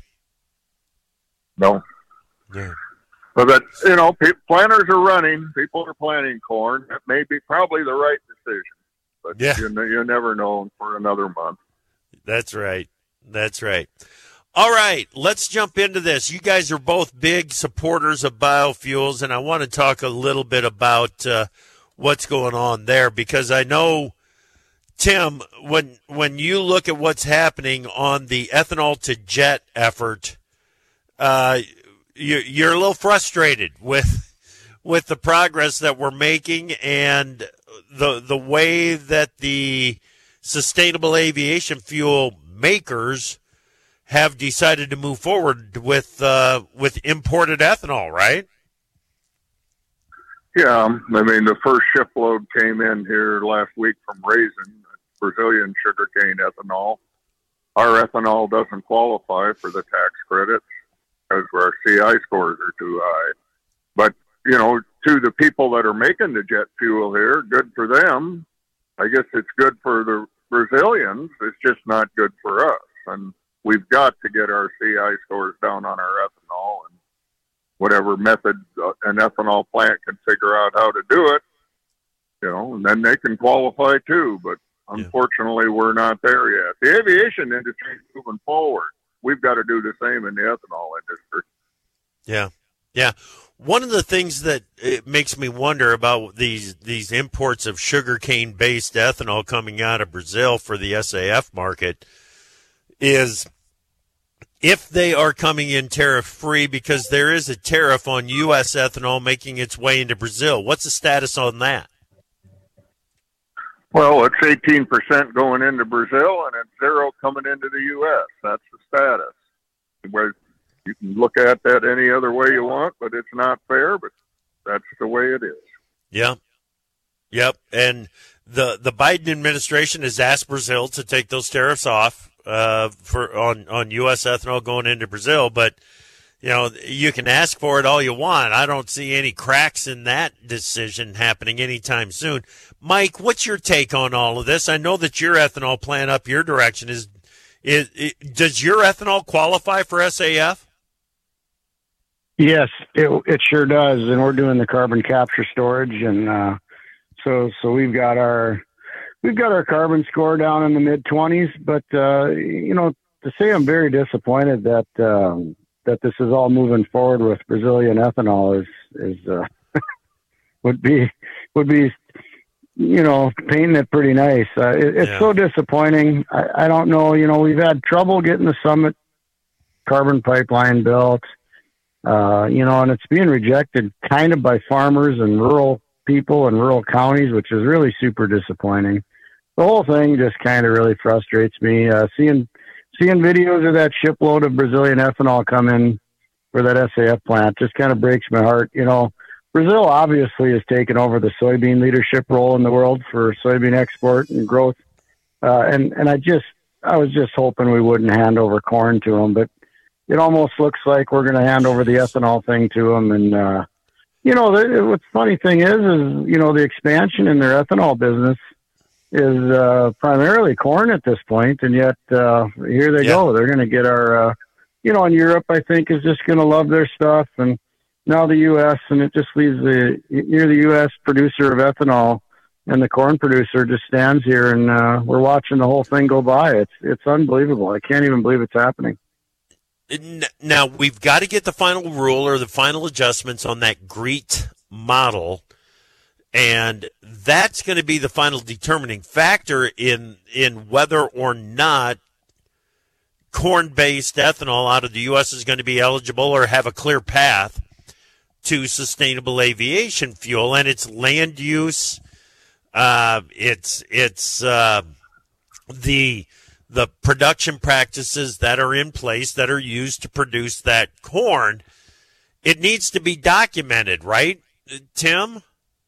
No. Yeah. But, that, you know, pe- planters are running. People are planting corn. It may be probably the right decision, but Yeah. you, you never know for another month. That's right. That's right. All right, let's jump into this. You guys are both big supporters of biofuels, and I want to talk a little bit about uh, what's going on there, because I know, Tim, when when you look at what's happening on the ethanol to jet effort, uh, you, you're a little frustrated with with the progress that we're making and the the way that the sustainable aviation fuel makers have decided to move forward with uh, with imported ethanol, right? Yeah, um, I mean, the first shipload came in here last week from Raisin, Brazilian sugarcane ethanol. Our ethanol doesn't qualify for the tax credits because our C I scores are too high. But, you know, to the people that are making the jet fuel here, good for them. I guess it's good for the Brazilians. It's just not good for us. And we've got to get our C I scores down on our ethanol, and whatever method an ethanol plant can figure out how to do it, you know, and then they can qualify too. But unfortunately, yeah. we're not there yet. The aviation industry is moving forward. We've got to do the same in the ethanol industry. Yeah, yeah. One of the things that it makes me wonder about these these imports of sugarcane-based ethanol coming out of Brazil for the S A F market is if they are coming in tariff-free, because there is a tariff on U S ethanol making its way into Brazil. What's the status on that? Well, it's eighteen percent going into Brazil, and it's zero coming into the U S. That's the status. Where you can look at that any other way you want, but it's not fair, but that's the way it is. Yeah. Yep. And the, the Biden administration has asked Brazil to take those tariffs off. Uh, for on, on U S ethanol going into Brazil, but you know, you can ask for it all you want. I don't see any cracks in that decision happening anytime soon. Mike, what's your take on all of this? I know that your ethanol plant up your direction is, is, is does your ethanol qualify for S A F? Yes, it it sure does, and we're doing the carbon capture storage, and uh, so so we've got our. We've got our carbon score down in the mid twenties, but, uh, you know, to say I'm very disappointed that um, that this is all moving forward with Brazilian ethanol is, is uh, would be would be you know painting it pretty nice. Uh, it, it's Yeah. so disappointing. I, I don't know. You know, we've had trouble getting the Summit carbon pipeline built. Uh, you know, and it's being rejected kind of by farmers and rural people in rural counties, which is really super disappointing. The whole thing just kind of really frustrates me. Uh, seeing seeing videos of that shipload of Brazilian ethanol come in for that S A F plant just kind of breaks my heart. You know, Brazil obviously has taken over the soybean leadership role in the world for soybean export and growth. Uh, and, and I just, I was just hoping we wouldn't hand over corn to them, but it almost looks like we're going to hand over the ethanol thing to them. And, uh, you know, the, what's the funny thing is, is, you know, the expansion in their ethanol business is uh, primarily corn at this point, and yet uh, here they Yeah. go. They're going to get our, uh, you know, in Europe, I think, is just going to love their stuff, and now the U S, and it just leaves the you're the U S producer of ethanol, and the corn producer just stands here, and uh, we're watching the whole thing go by. It's it's unbelievable. I can't even believe it's happening. Now, we've got to get the final rule or the final adjustments on that GREET model, and that's going to be the final determining factor in in whether or not corn-based ethanol out of the U S is going to be eligible or have a clear path to sustainable aviation fuel. And it's land use, uh, it's it's uh, the the production practices that are in place that are used to produce that corn. It needs to be documented, right, Tim?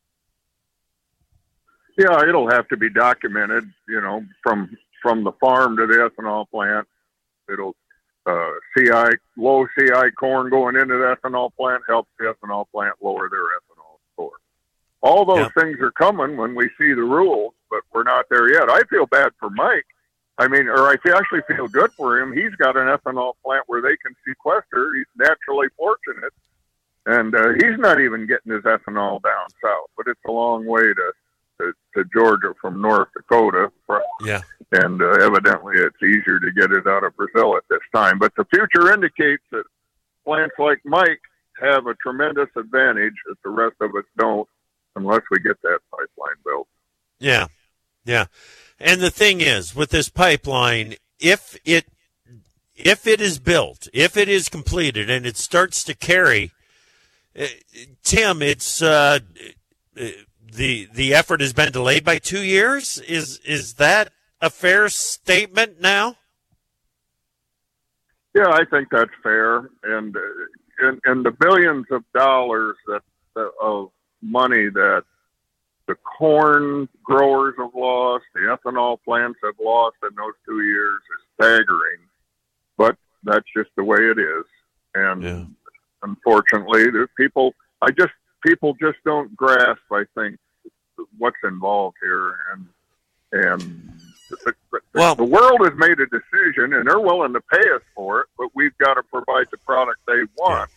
Yeah, it'll have to be documented, you know, from from the farm to the ethanol plant. It'll uh, C I low C I corn going into the ethanol plant helps the ethanol plant lower their ethanol score. All those Yeah. things are coming when we see the rules, but we're not there yet. I feel bad for Mike. I mean, or I feel, actually feel good for him. He's got an ethanol plant where they can sequester. He's naturally fortunate, and uh, he's not even getting his ethanol down south. But it's a long way to to, to Georgia from North Dakota. Yeah. And uh, evidently it's easier to get it out of Brazil at this time. But the future indicates that plants like Mike have a tremendous advantage that the rest of us don't unless we get that pipeline built. Yeah, yeah. And the thing is, with this pipeline, if it if it is built, if it is completed, and it starts to carry, uh, Tim, it's uh, the the effort has been delayed by two years. Is is that a fair statement now? Yeah, I think that's fair. And uh, and, and the billions of dollars that, that of money that the corn growers have lost, the ethanol plants have lost in those two years is staggering. But that's just the way it is. And yeah. unfortunately, there's people, I just, people just don't grasp, I think, what's involved here. And, and the, the, well, the world has made a decision and they're willing to pay us for it, but we've got to provide the product they want.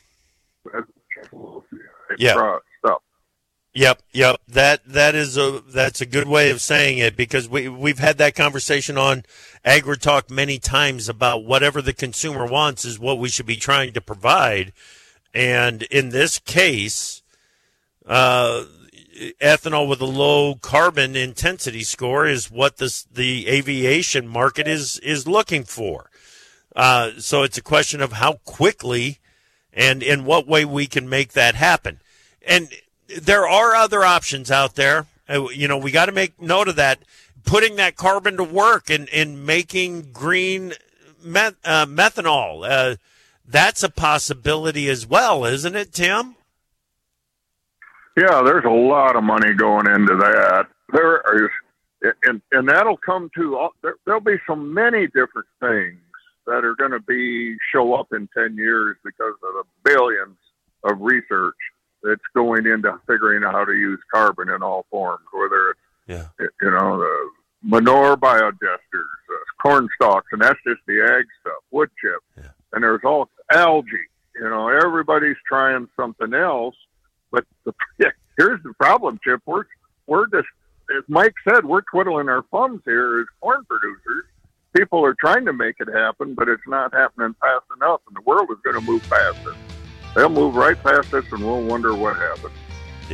Yeah. Yeah. Stuff. Yep, yep. That that is a that's a good way of saying it, because we we've had that conversation on AgriTalk many times about whatever the consumer wants is what we should be trying to provide, and in this case, uh, ethanol with a low carbon intensity score is what this the aviation market is is looking for. Uh, so it's a question of how quickly and in what way we can make that happen, and there are other options out there. Uh, you know, we got to make note of that. Putting that carbon to work and, and making green meth, uh, methanol, uh, that's a possibility as well, isn't it, Tim? Yeah, there's a lot of money going into that. There is, and, and that'll come to, there, there'll be so many different things that are going to be show up in ten years because of the billions of research that's going into figuring out how to use carbon in all forms, whether it's, yeah. you know, the manure biodigesters, uh, corn stalks, and that's just the ag stuff, wood chip. Yeah. And there's all algae. You know, everybody's trying something else. But the, here's the problem, Chip. We're, we're just, as Mike said, we're twiddling our thumbs here as corn producers. People are trying to make it happen, but it's not happening fast enough, and the world is going to move past it. They'll move right past us, and we'll wonder what happened. Yep.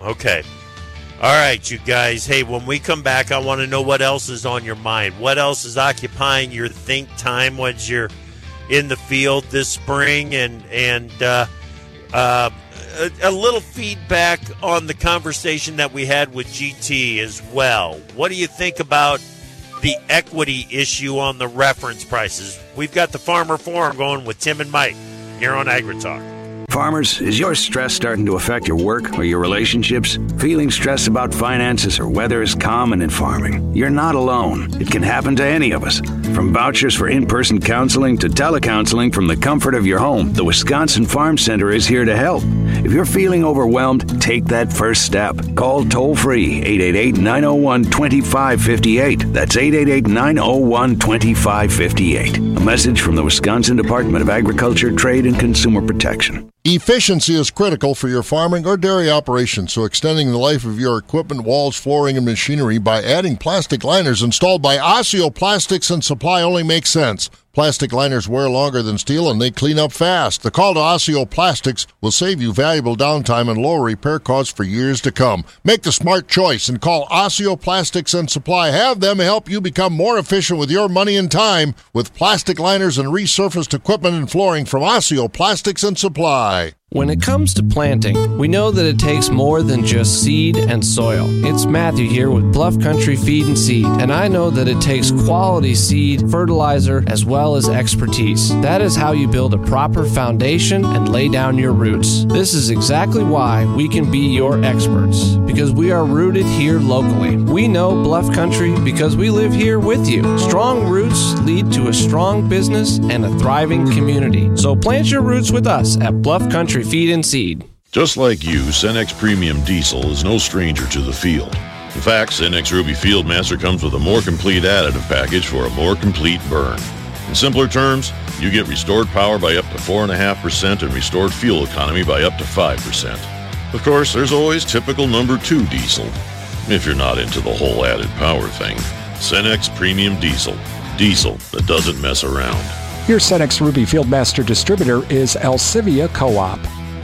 Okay. All right, you guys. Hey, when we come back, I want to know what else is on your mind. What else is occupying your think time once you're in the field this spring? And, and uh, uh, a, a little feedback on the conversation that we had with G T as well. What do you think about the equity issue on the reference prices? We've got the Farmer Forum going with Tim and Mike here on AgriTalk. Farmers, is your stress starting to affect your work or your relationships? Feeling stressed about finances or weather is common in farming. You're not alone. It can happen to any of us. From vouchers for in-person counseling to telecounseling from the comfort of your home, the Wisconsin Farm Center is here to help. If you're feeling overwhelmed, take that first step. Call toll-free eight eight eight, nine oh one, two five five eight. That's eight eight eight, nine oh one, two five five eight. A message from the Wisconsin Department of Agriculture, Trade, and Consumer Protection. Efficiency is critical for your farming or dairy operation, so extending the life of your equipment, walls, flooring, and machinery by adding plastic liners installed by Osseo Plastics and Supply only makes sense. Plastic liners wear longer than steel and they clean up fast. The call to Osseo Plastics will save you valuable downtime and lower repair costs for years to come. Make the smart choice and call Osseo Plastics and Supply. Have them help you become more efficient with your money and time with plastic liners and resurfaced equipment and flooring from Osseo Plastics and Supply. When it comes to planting, we know that it takes more than just seed and soil. It's Matthew here with Bluff Country Feed and Seed, and I know that it takes quality seed, fertilizer, as well as expertise. That is how you build a proper foundation and lay down your roots. This is exactly why we can be your experts, because we are rooted here locally. We know Bluff Country because we live here with you. Strong roots lead to a strong business and a thriving community. So plant your roots with us at Bluff Country Feed and Seed. Just like you, Cenex Premium Diesel is no stranger to the field. In fact, Cenex Ruby Fieldmaster comes with a more complete additive package for a more complete burn. In simpler terms, you get restored power by up to four point five percent and restored fuel economy by up to five percent. Of course, there's always typical number two diesel, if you're not into the whole added power thing. Cenex Premium Diesel. Diesel that doesn't mess around. Your Cenex Ruby Fieldmaster distributor is Alcivia Co-op.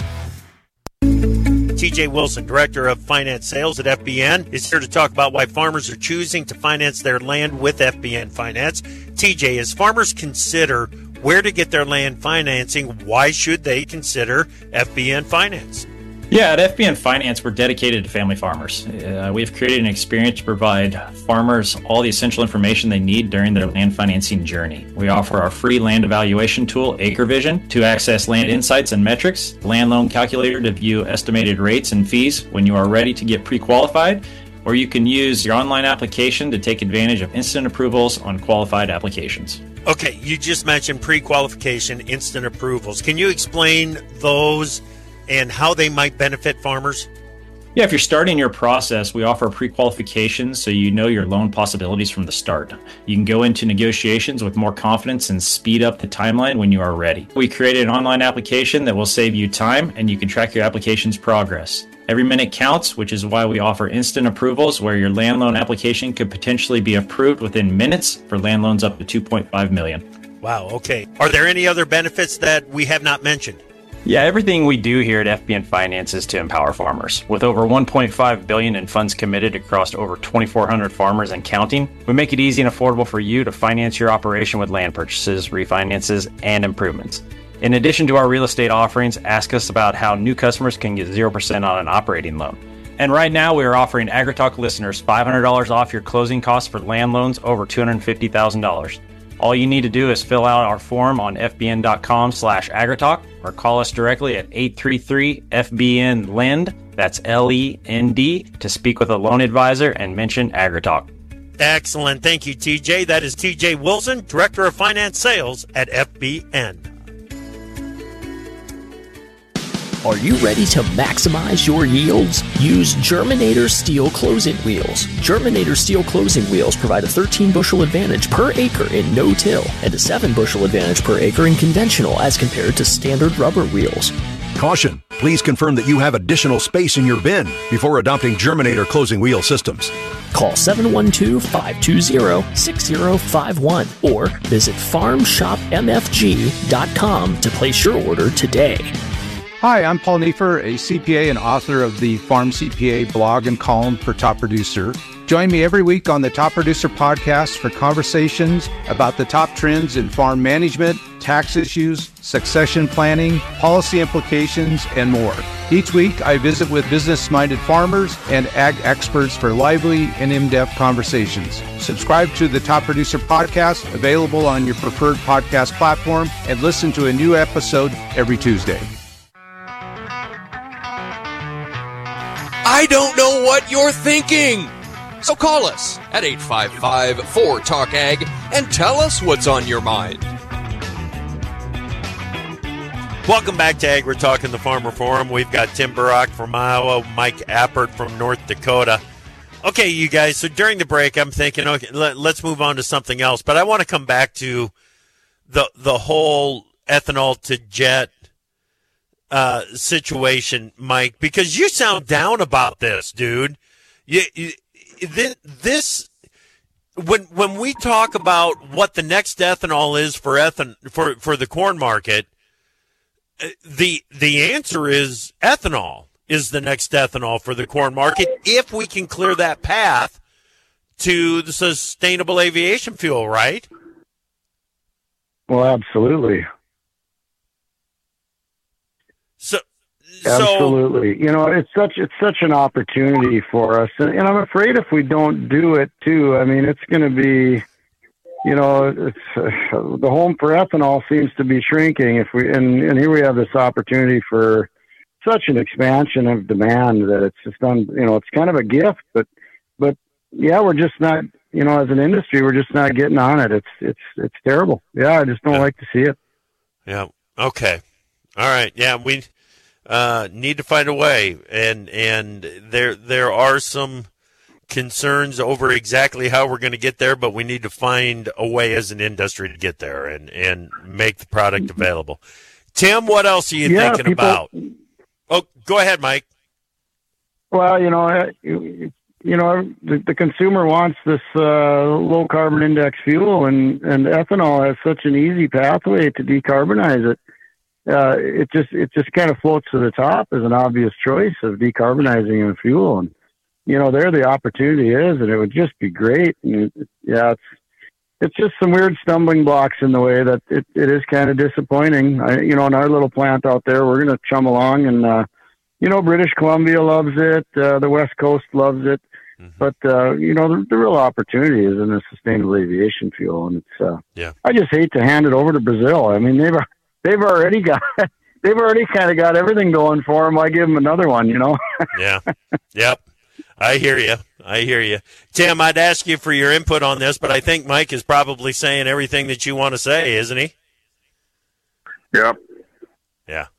T J Wilson, Director of Finance Sales at F B N, is here to talk about why farmers are choosing to finance their land with F B N Finance. T J, as farmers consider where to get their land financing, why should they consider F B N Finance? Yeah, at F B N Finance, we're dedicated to family farmers. Uh, we've created an experience to provide farmers all the essential information they need during their land financing journey. We offer our free land evaluation tool, AcreVision, to access land insights and metrics, land loan calculator to view estimated rates and fees when you are ready to get pre-qualified, or you can use your online application to take advantage of instant approvals on qualified applications. Okay, you just mentioned pre-qualification, instant approvals. Can you explain those and how they might benefit farmers? Yeah, if you're starting your process, we offer pre-qualification so you know your loan possibilities from the start. You can go into negotiations with more confidence and speed up the timeline when you are ready. We created an online application that will save you time and you can track your application's progress. Every minute counts, which is why we offer instant approvals where your land loan application could potentially be approved within minutes for land loans up to two point five million dollars. Wow, okay. Are there any other benefits that we have not mentioned? Yeah, everything we do here at F B N Finance is to empower farmers. With over one point five billion dollars in funds committed across over twenty-four hundred farmers and counting, we make it easy and affordable for you to finance your operation with land purchases, refinances, and improvements. In addition to our real estate offerings, ask us about how new customers can get zero percent on an operating loan. And right now, we are offering AgriTalk listeners five hundred dollars off your closing costs for land loans over two hundred fifty thousand dollars. All you need to do is fill out our form on fbn.com slash agritalk or call us directly at eight three three F B N Lend, that's L E N D, to speak with a loan advisor and mention AgriTalk. Excellent. Thank you, T J. That is T J Wilson, Director of Finance Sales at F B N. Are you ready to maximize your yields? Use Germinator Steel Closing Wheels. Germinator Steel Closing Wheels provide a thirteen bushel advantage per acre in no-till and a seven bushel advantage per acre in conventional as compared to standard rubber wheels. Caution! Please confirm that you have additional space in your bin before adopting Germinator Closing Wheel systems. Call seven one two, five two zero, six zero five one or visit farm shop m f g dot com to place your order today. Hi, I'm Paul Neiffer, a C P A and author of the Farm C P A blog and column for Top Producer. Join me every week on the Top Producer podcast for conversations about the top trends in farm management, tax issues, succession planning, policy implications, and more. Each week, I visit with business-minded farmers and ag experts for lively and in-depth conversations. Subscribe to the Top Producer podcast, available on your preferred podcast platform, and listen to a new episode every Tuesday. I don't know what you're thinking. So call us at eight five five, four, talk ag and tell us what's on your mind. Welcome back to Ag. We're talking the Farmer Forum. We've got Tim Burrock from Iowa, Mike Appert from North Dakota. Okay, you guys, so during the break, I'm thinking, okay, let, let's move on to something else. But I want to come back to the the whole ethanol to jet uh, situation, Mike, because you sound down about this, dude. You, you, this, when when we talk about what the next ethanol is for ethan for for the corn market, the the answer is ethanol is the next ethanol for the corn market if we can clear that path to the sustainable aviation fuel, right? Well, absolutely. So, absolutely. So, you know, it's such it's such an opportunity for us, and, and I'm afraid if we don't do it too, I mean, it's going to be, you know, it's uh, the home for ethanol seems to be shrinking. If we and, and here we have this opportunity for such an expansion of demand that it's just un, you know, it's kind of a gift, but but yeah, we're just not, you know, as an industry, we're just not getting on it. It's it's it's terrible. Yeah, I just don't yeah. like to see it. Yeah. Okay. All right. Yeah, we uh, need to find a way, and and there there are some concerns over exactly how we're going to get there, but we need to find a way as an industry to get there and and make the product available. Tim, what else are you yeah, thinking people, about? Oh, go ahead, Mike. Well, you know, you, you know, the, the consumer wants this uh, low carbon index fuel, and, and ethanol has such an easy pathway to decarbonize it. Uh, it just it just kind of floats to the top as an obvious choice of decarbonizing a fuel, and you know, there the opportunity is, and it would just be great. And it, yeah, it's it's just some weird stumbling blocks in the way that it, it is kind of disappointing. I, you know, in our little plant out there, we're going to chum along, and uh, you know, British Columbia loves it, uh, the West Coast loves it, mm-hmm. but uh, you know, the, the real opportunity is in the sustainable aviation fuel, and it's. Uh, yeah. I just hate to hand it over to Brazil. I mean, they've they've already got. They've already kind of got everything going for them. Why give them another one, you know? Yeah. Yep. I hear you. I hear you. Tim, I'd ask you for your input on this, but I think Mike is probably saying everything that you want to say, isn't he? Yep. Yeah.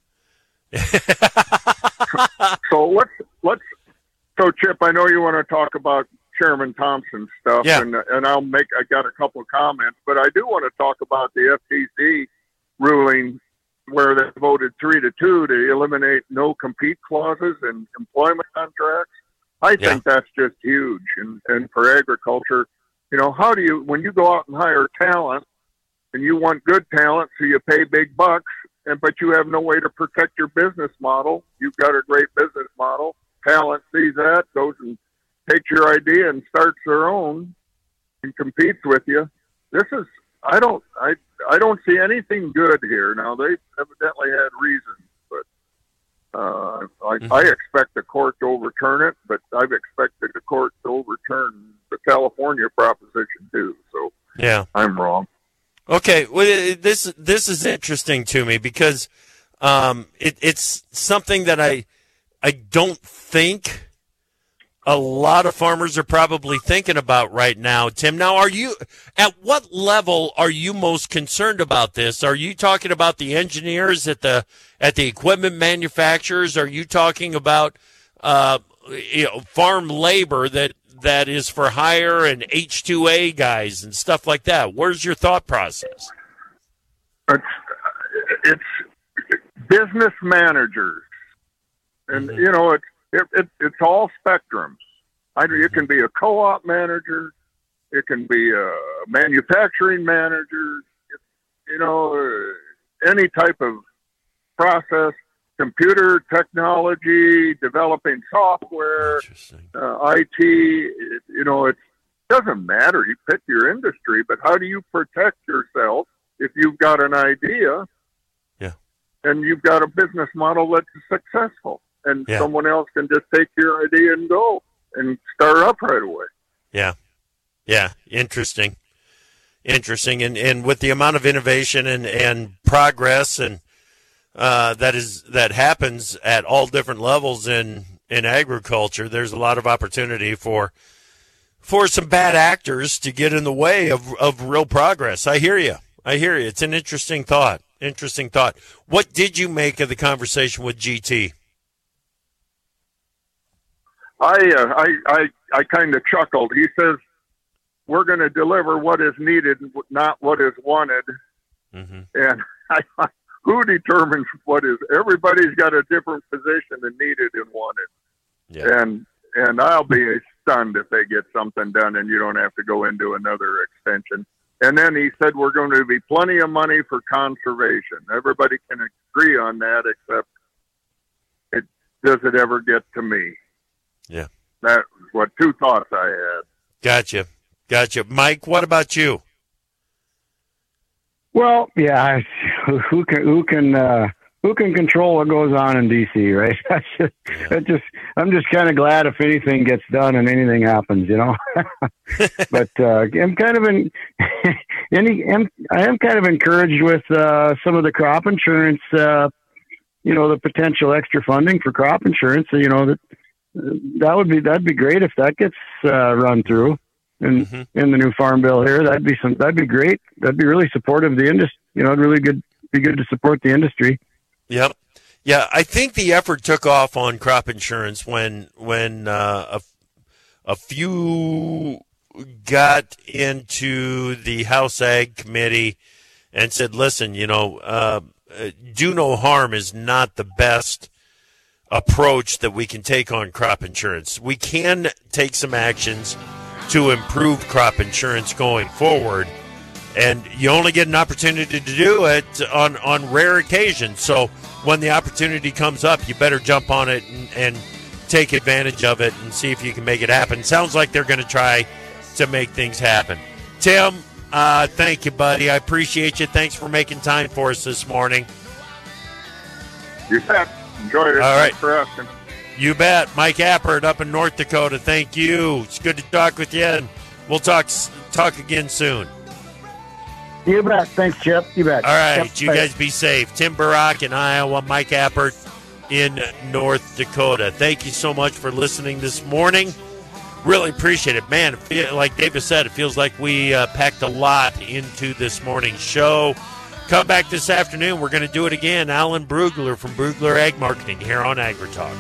so let's, let's, so Chip, I know you want to talk about Chairman Thompson's stuff, yeah. and, and I'll make, I got a couple of comments, but I do want to talk about the F T C ruling where they voted three to two to eliminate no compete clauses in employment contracts. I think yeah. that's just huge. And, and for agriculture, you know, how do you, when you go out and hire talent and you want good talent, so you pay big bucks, and but you have no way to protect your business model. You've got a great business model. Talent sees that, goes and takes your idea and starts their own and competes with you. This is, I don't, I, I don't see anything good here. Now, they evidently had reasons, but uh, I, mm-hmm. I expect the court to overturn it, but I've expected the court to overturn the California proposition too. So yeah, I'm wrong. Okay, well, this this is interesting to me because um, it, it's something that I I don't think a lot of farmers are probably thinking about right now. Tim, now are you at what level are you most concerned about this? Are you talking about the engineers at the at the equipment manufacturers? Are you talking about uh, you know, farm labor that that is for hire and H two A guys and stuff like that? Where's your thought process? It's, it's business managers, and mm-hmm. you know it's. It, it, it's all spectrums. I, it can be a co-op manager. It can be a manufacturing manager. It, you know, uh, any type of process. computer technology, developing software, uh, I T. It, you know, it doesn't matter. You pick your industry, but how do you protect yourself if you've got an idea? Yeah. And you've got a business model that's successful, and Yeah. someone else can just take your idea and go and start up right away. Yeah. Yeah. Interesting. Interesting. And, and with the amount of innovation and, and progress and, uh, that is, that happens at all different levels in, in agriculture, there's a lot of opportunity for, for some bad actors to get in the way of, of real progress. I hear you. I hear you. It's an interesting thought. Interesting thought. What did you make of the conversation with G T? I, uh, I, I, I kind of chuckled. He says, we're going to deliver what is needed, not what is wanted. Mm-hmm. And I, who determines what is? Everybody's got a different position than needed and wanted. Yeah. And and I'll be stunned if they get something done and you don't have to go into another extension. And then he said we're going to be plenty of money for conservation. Everybody can agree on that, except it does it ever get to me? Yeah. That was what two thoughts I had. Gotcha. Gotcha. Mike, what about you? Well, yeah, who can who can uh, who can control what goes on in D C, right? That's just, that just I'm just kind of glad if anything gets done and anything happens, you know. But uh, I'm kind of in, any I'm, I am kind of encouraged with uh, some of the crop insurance, uh, you know, the potential extra funding for crop insurance. So, you know, that that would be that'd be great if that gets uh, run through. In, mm-hmm. in the new farm bill here, that'd be some. That'd be great. That'd be really supportive of the industry. You know, it'd really good. Be good to support the industry. Yep. Yeah, I think the effort took off on crop insurance when when uh, a a few got into the House Ag Committee and said, "Listen, you know, uh, do no harm is not the best approach that we can take on crop insurance. We can take some actions to improve crop insurance going forward, and you only get an opportunity to do it on, on rare occasions. So when the opportunity comes up, you better jump on it and, and take advantage of it and see if you can make it happen." Sounds like they're going to try to make things happen. Tim, uh, thank you, buddy. I appreciate you. Thanks for making time for us this morning. You bet. Enjoyed it. All right. Thanks for asking. You bet. Mike Appert up in North Dakota. Thank you. It's good to talk with you, and we'll talk talk again soon. You bet. Thanks, Chip. You bet. All right. Yep. You guys be safe. Tim Barak in Iowa, Mike Appert in North Dakota. Thank you so much for listening this morning. Really appreciate it. Man, like David said, it feels like we uh, packed a lot into this morning's show. Come back this afternoon. We're going to do it again. Alan Brugler from Brugler Ag Marketing here on AgriTalk.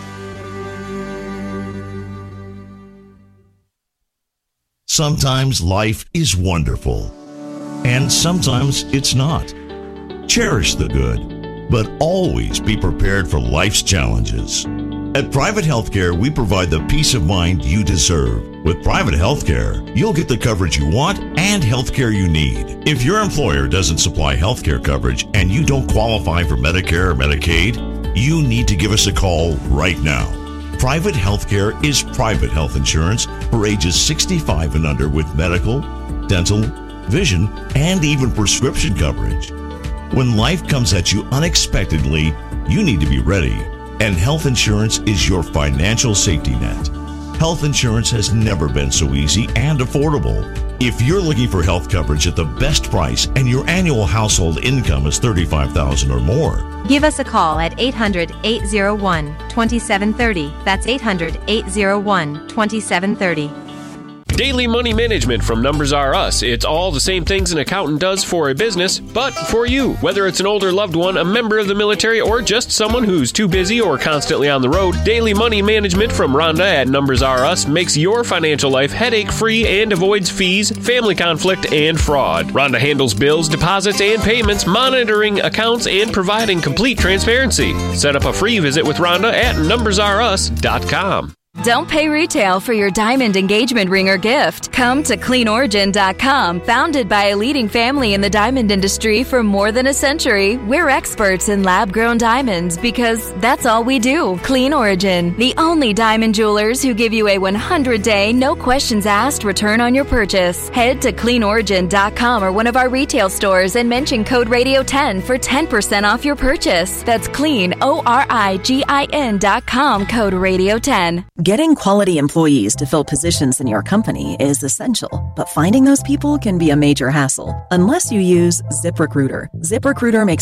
Sometimes life is wonderful, and sometimes it's not. Cherish the good, but always be prepared for life's challenges. At Private Healthcare, we provide the peace of mind you deserve. With Private Healthcare, you'll get the coverage you want and healthcare you need. If your employer doesn't supply healthcare coverage and you don't qualify for Medicare or Medicaid, you need to give us a call right now. Private Healthcare is private health insurance for ages sixty-five and under with medical, dental, vision, and even prescription coverage. When life comes at you unexpectedly, you need to be ready. And health insurance is your financial safety net. Health insurance has never been so easy and affordable. If you're looking for health coverage at the best price and your annual household income is thirty-five thousand dollars or more, give us a call at eight hundred, eight oh one, two seven three oh. That's eight hundred, eight oh one, two seven three oh. Daily Money Management from Numbers R Us. It's all the same things an accountant does for a business, but for you. Whether it's an older loved one, a member of the military, or just someone who's too busy or constantly on the road, Daily Money Management from Rhonda at Numbers R Us makes your financial life headache-free and avoids fees, family conflict, and fraud. Rhonda handles bills, deposits, and payments, monitoring accounts, and providing complete transparency. Set up a free visit with Rhonda at numbers r us dot com. Don't pay retail for your diamond engagement ring or gift. Come to clean origin dot com. Founded by a leading family in the diamond industry for more than a century, we're experts in lab-grown diamonds because that's all we do. Clean Origin, the only diamond jewelers who give you a one hundred day, no questions asked return on your purchase. Head to clean origin dot com or one of our retail stores and mention code radio ten for ten percent off your purchase. That's clean, O R I G I N dot com, code radio ten. Getting quality employees to fill positions in your company is essential, but finding those people can be a major hassle unless you use ZipRecruiter. ZipRecruiter makes